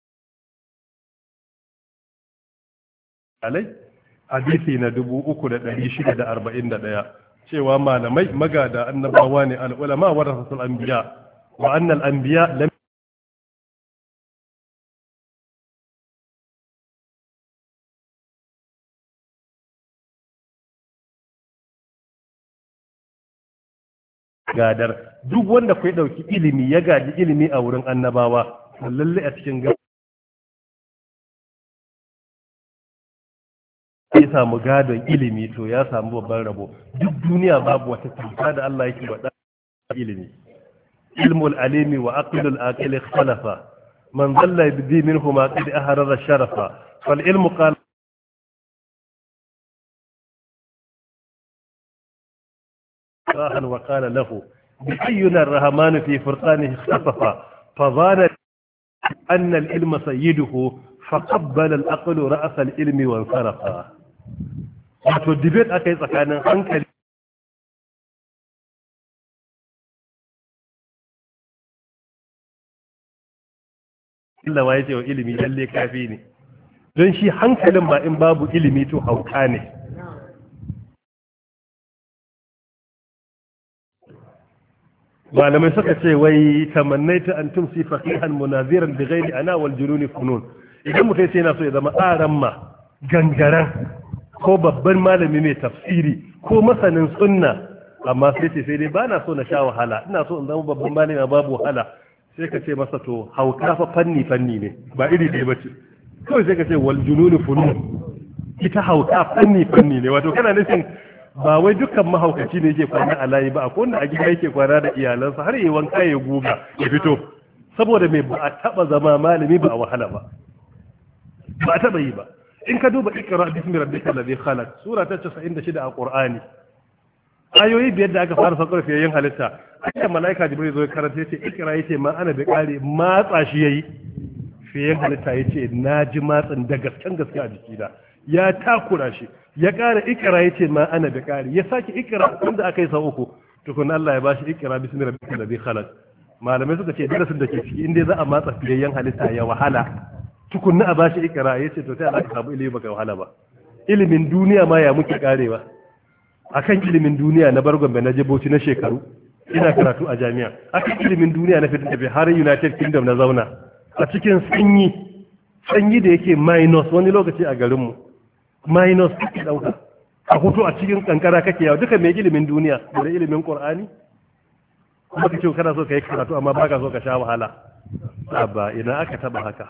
alai hadisi na dubu uku da ɗari shida da arba'in da ɗaya cewa malamai magada annabawa ne al-ulama warasatul anbiya wa anna al-anbiya lam gadar duk wanda kai dauki ilimi ya gaji ilimi a wurin annabawa lalle a cikin ga ya samu gadon ilimi to ya samu babban rabo duk duniya babu wata kyauta da Allah yake bada ilimi ilmul alimi wa aqlul aqil ikhtalafa man dhalla bi minhuma qad ahrara sharafa fal ilmu qala وقال له بأينا الرحمن في فرقانه اختطف فظان أن العلم سيده فقبل الأقل رأس العلم وانصرف wato debate aka yi tsakanin hankali illa wa yace wa ilimi lalle kafi ne don shi hankalin ba in babu ilimi to hauka ne malamai suka ce wai tamannaita an tumsi faqihan munaziran bi ghairi ana wal jununi funun idan mutum sai yana so ya zama aran ma gangaran ko babban malami mai tafsiri ko masanin sunna amma sai ce sai dai bana so na sha wahala ina so in zama babban malami babu wahala sai ka ce masa to hauka fa fanni fanni ne ba iri ɗaya bace kawai sai ka ce wal jununi funun ita hauka fanni fanni ne wato kana nufin ba wai dukkan mahaukaci ne yake kwana a layi ba akwai wanda a gida yake kwana da iyalansa har yi wanka ya guga ya fito saboda mai ba a taba zama malami ba a wahala ba ba a taba yi ba in ka duba ikra bismi rabbikal ladhi khalaq sura ta casa'in da shida a qur'ani ayoyi biyar da aka fara saukar fiyayen halitta akan malaika jibril zo karanta yace ikra yace ma ana bi kare matsa shi yayi fiyayen halitta yace naji matsin da gaskan gaske a jikina ya takura shi ya ƙara ikira ya ce ma ana da ƙari ya sake ikira wanda aka yi sau uku tukun Allah ya bashi ikira bismi rabbika ladhi khalaq malamai suka ce darasin da ke ciki inda za a matsa fiyayyen halitta ya wahala tukun na a bashi ikira ya ce to sai Allah ka samu ilimi baka wahala ba ilimin duniya ma ya muke karewa akan ilimin duniya na bargon na jiboci na shekaru ina karatu a jami'a akan ilimin duniya na fitin tafi har United Kingdom na zauna a cikin sanyi sanyi da yake minus wani lokaci a garinmu minus kake dauka a hoto a cikin kankara kake yawo duka mai ilimin duniya da ilimin qur'ani kuma kace kana so kai karatu amma baka so ka sha wahala abba ina aka taba haka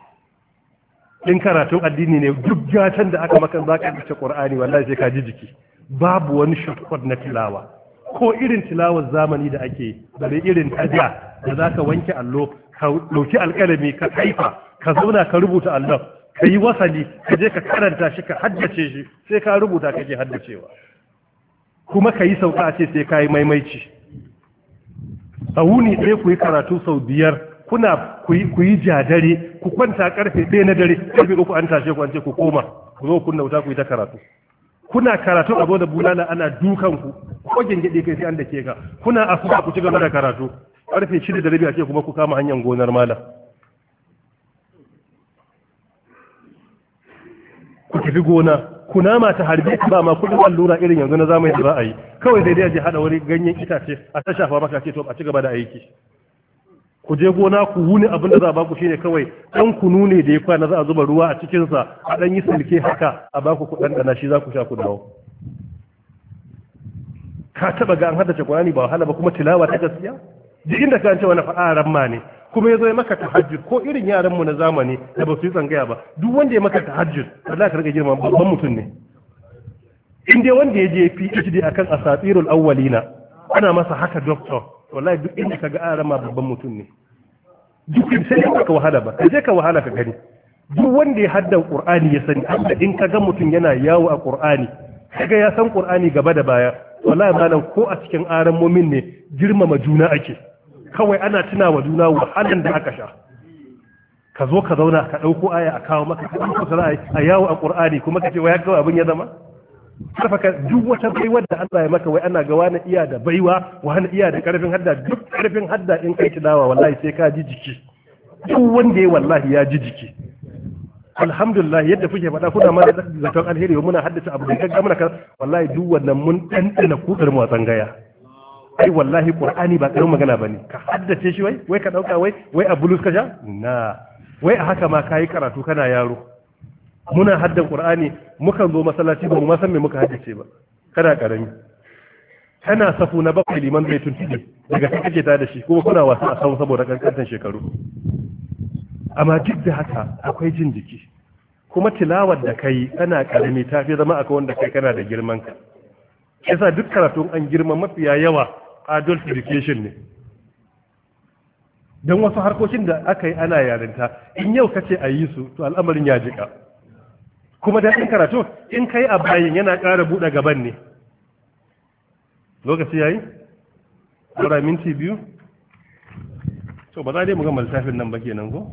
in karatun addini ne duk gatan da aka maka zaka kace qur'ani wallahi sai ka ji jiki babu wani shortcut na tilawa ko irin tilawar zamani da ake bare irin taja da zaka wanke allo ka dauki alkalami ka kaifa ka zauna ka rubuta allon ka yi wasali ka je ka karanta shi ka haddace shi sai ka rubuta ka je haddacewa kuma ka yi sauka a ce sai ka yi maimaici a wuni ɗaya ku yi karatu sau biyar kuna ku yi jadare ku kwanta karfe ɗaya na dare karfe uku an tashe ku an ce ku koma ku zo kunna wuta ku yi ta karatu kuna karatu a zo da bulala ana dukan ku ko gengede kai sai an dake ka kuna asuba ku ci gaba da karatu karfe shida da rabi a ce kuma ku kama hanyar gonar malam ku tafi gona kunama ta harbe ba ma kudin allura irin yanzu na zamani da za a yi kawai sai dai aje hada wani ganyen itace a ta shafa maka ce to a ci gaba da aiki ku je gona ku wuni abin da za a baku shine kawai dan kunu ne da ya kwana za a zuba ruwa a cikin sa a dan yi silke haka a baku ku dan dana shi za ku sha ku dawo ka taba ga an haddace Qur'ani ba wahala ba kuma tilawa ta gaskiya duk inda ka ce wani fa'aran ma ne kuma ya zo ya maka tahajjud ko irin yaran mu na zamani da ba su yi tsangaya ba duk wanda ya maka tahajjud wallahi ka rage girma babban mutum ne in dai wanda ya je PhD akan asatirul awwalina ana masa haka doctor wallahi duk inda ka ga aran ma babban mutum ne duk sai ka wahala ba ka je ka wahala ka gani duk wanda ya haddan Qur'ani ya sani Allah in ka ga mutum yana yawo a Qur'ani kaga ya san Qur'ani gaba da baya wallahi malam ko a cikin aran mumin ne girmama juna ake kawai ana tuna wa juna wahalan da aka sha ka zo ka zauna ka ɗauko aya a kawo maka ka ɗauko ka a yawo a ƙur'ani kuma ka ce wai kawai abin ya zama karfa ka duk wata baiwa da Allah ya maka wai ana ga wani iya da baiwa wani iya da ƙarfin hadda duk ƙarfin hadda in kai tilawa wallahi sai ka ji jiki duk wanda ya wallahi ya ji jiki alhamdulillah yadda kuke faɗa kuna ma da zaton alheri muna haddace abu da gaggawa muna wallahi duk wannan mun ɗanɗana kudar mu a tsangaya ai wallahi qur'ani ba karin magana bane ka haddace shi wai wai ka dauka wai wai a bulus ka sha na wai a haka ma kai karatu kana yaro muna haddan qur'ani mukan zo masallaci ba mu ma san me muka haddace ba kana karami kana safu na bakwai liman zai tuntube daga kai kake ta da shi kuma kuna wasa a samu saboda kankantan shekaru amma duk da haka akwai jin jiki kuma tilawar da kai kana karami ta fi zama akwai wanda kai kana da girman ka yasa duk karatun an girma mafiya yawa adult education ne don wasu harkokin da aka yi ana yarinta in yau kace a yi su to al'amarin ya jika kuma daɗin karatu in kai a bayin yana ƙara buɗe gaban ne lokaci yayi ƙura minti biyu to ba za dai mu gama littafin nan ba kenan ko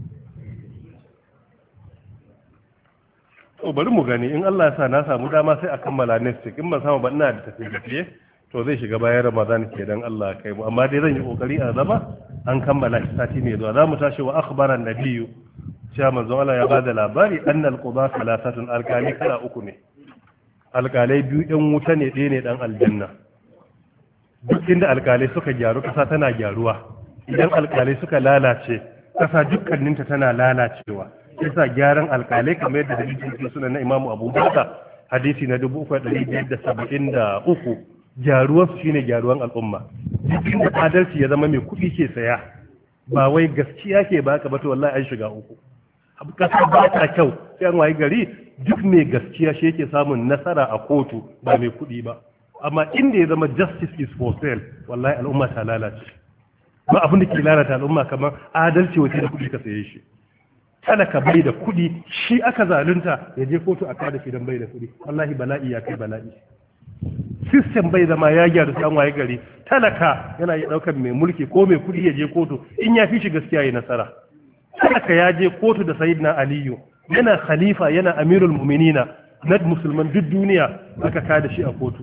to bari mu gani in Allah ya sa na samu dama sai a kammala next week in ban samu ba ina da tafiye to zai shiga bayan Ramadan kenan Allah kai mu amma dai zan yi kokari a zama an kammala shi sati mai zuwa zamu tashi wa akhbara nabiyyu cewa manzo Allah ya bada labari annal qada salasatun alkali kala uku ne alkalai biyu ɗan wuta ne ɗaya ne ɗan aljanna duk inda alkalai suka gyaru kasa tana gyaruwa, idan alkalai suka lalace kasa dukkaninta tana lalacewa. Yasa gyaran alkalai kamar yadda hadisi suna na Imam Abu Bakar hadisi na dubu uku da ɗari biyar da saba'in da uku, gyaruwarsu shine gyaruwan al'umma. Duk inda adalci ya zama mai kuɗi ke saya ba wai gaskiya ke baka ba to wallahi an shiga uku. Kasa ba ta kyau sai an wayi gari duk mai gaskiya shi yake samun nasara a kotu ba mai kuɗi ba. Amma inda ya zama justice is for sale wallahi al'umma ta lalace. Ba abin da ke lalata al'umma kamar adalci wace da kuɗi ka saye shi. Talaka bai da kuɗi shi aka zalunta ya je kotu a kada shi don bai da kuɗi, wallahi bala'i ya kai bala'i. System bai zama ya gyaru sai an waye gari talaka yana yi ɗaukar mai mulki ko mai kuɗi ya je kotu in ya fi shi gaskiya ya nasara. Talaka ya je kotu da Sayyidina Aliyu yana khalifa yana amirul mu'minina na musulman duk duniya aka kada shi a kotu.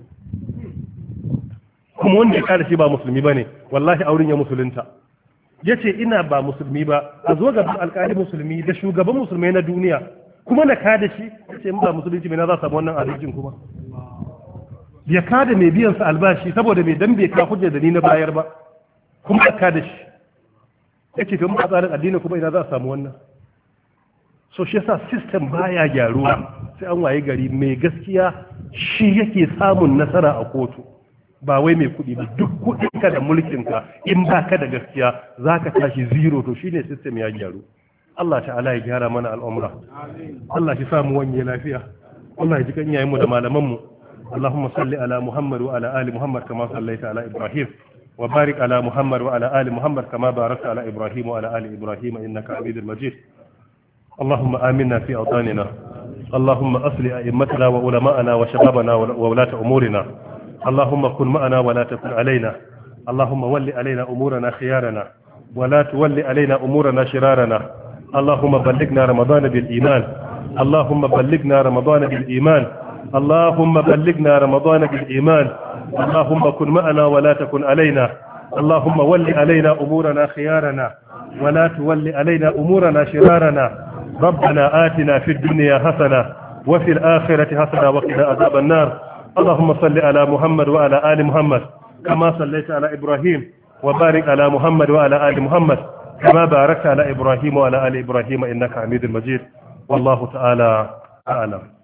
Kuma wanda ya kada shi ba musulmi bane wallahi auren ya musulunta. Yace ina ba musulmi ba a zo gaban alƙali musulmi da shugaban musulmai na duniya kuma na kada shi yace in ba musulunci me na za samu wannan arzikin kuma. Ya kada mai biyan sa albashi saboda mai dan bai ka hujja da ni na bayar ba kuma ka kada shi. Yace to mun a tsarin addini kuma ina za a samu wannan. So shi yasa system baya gyaruwa sai an waye gari mai gaskiya shi yake samun nasara a kotu. Ba wai mai kuɗi ba duk kuɗinka da mulkinka in ba ka da gaskiya za ka tashi zero to shine system ya gyaru. Allah ta'ala ya gyara mana al'umra. Allah shi samu wanye lafiya. Allah ya ji kan iyayenmu da malamanmu. Allahumma salli ala Muhammad wa ala ali Muhammad kama sallaita ala Ibrahim wa barik ala Muhammad wa ala ali Muhammad kama barakta ala Ibrahim wa ala ali Ibrahim innaka Hamidul Majid. اللهم آمنا في أوطاننا اللهم أصلح أئمتنا وعلماءنا وشبابنا وولاة أمورنا اللهم كن معنا ولا تكن علينا اللهم ول علينا أمورنا خيارنا ولا تول علينا أمورنا شرارنا اللهم بلغنا رمضان بالإيمان اللهم بلغنا رمضان بالإيمان اللهم بلغنا رمضان بالإيمان اللهم كن معنا ولا تكن علينا اللهم ول علينا أمورنا خيارنا ولا تول علينا أمورنا شرارنا ربنا آتنا في الدنيا حسنة وفي الآخرة حسنة وقنا عذاب النار اللهم صل على محمد وعلى آل محمد كما صليت على إبراهيم وبارك على محمد وعلى آل محمد كما باركت على إبراهيم وعلى آل إبراهيم إنك حميد مجيد والله تعالى أعلم.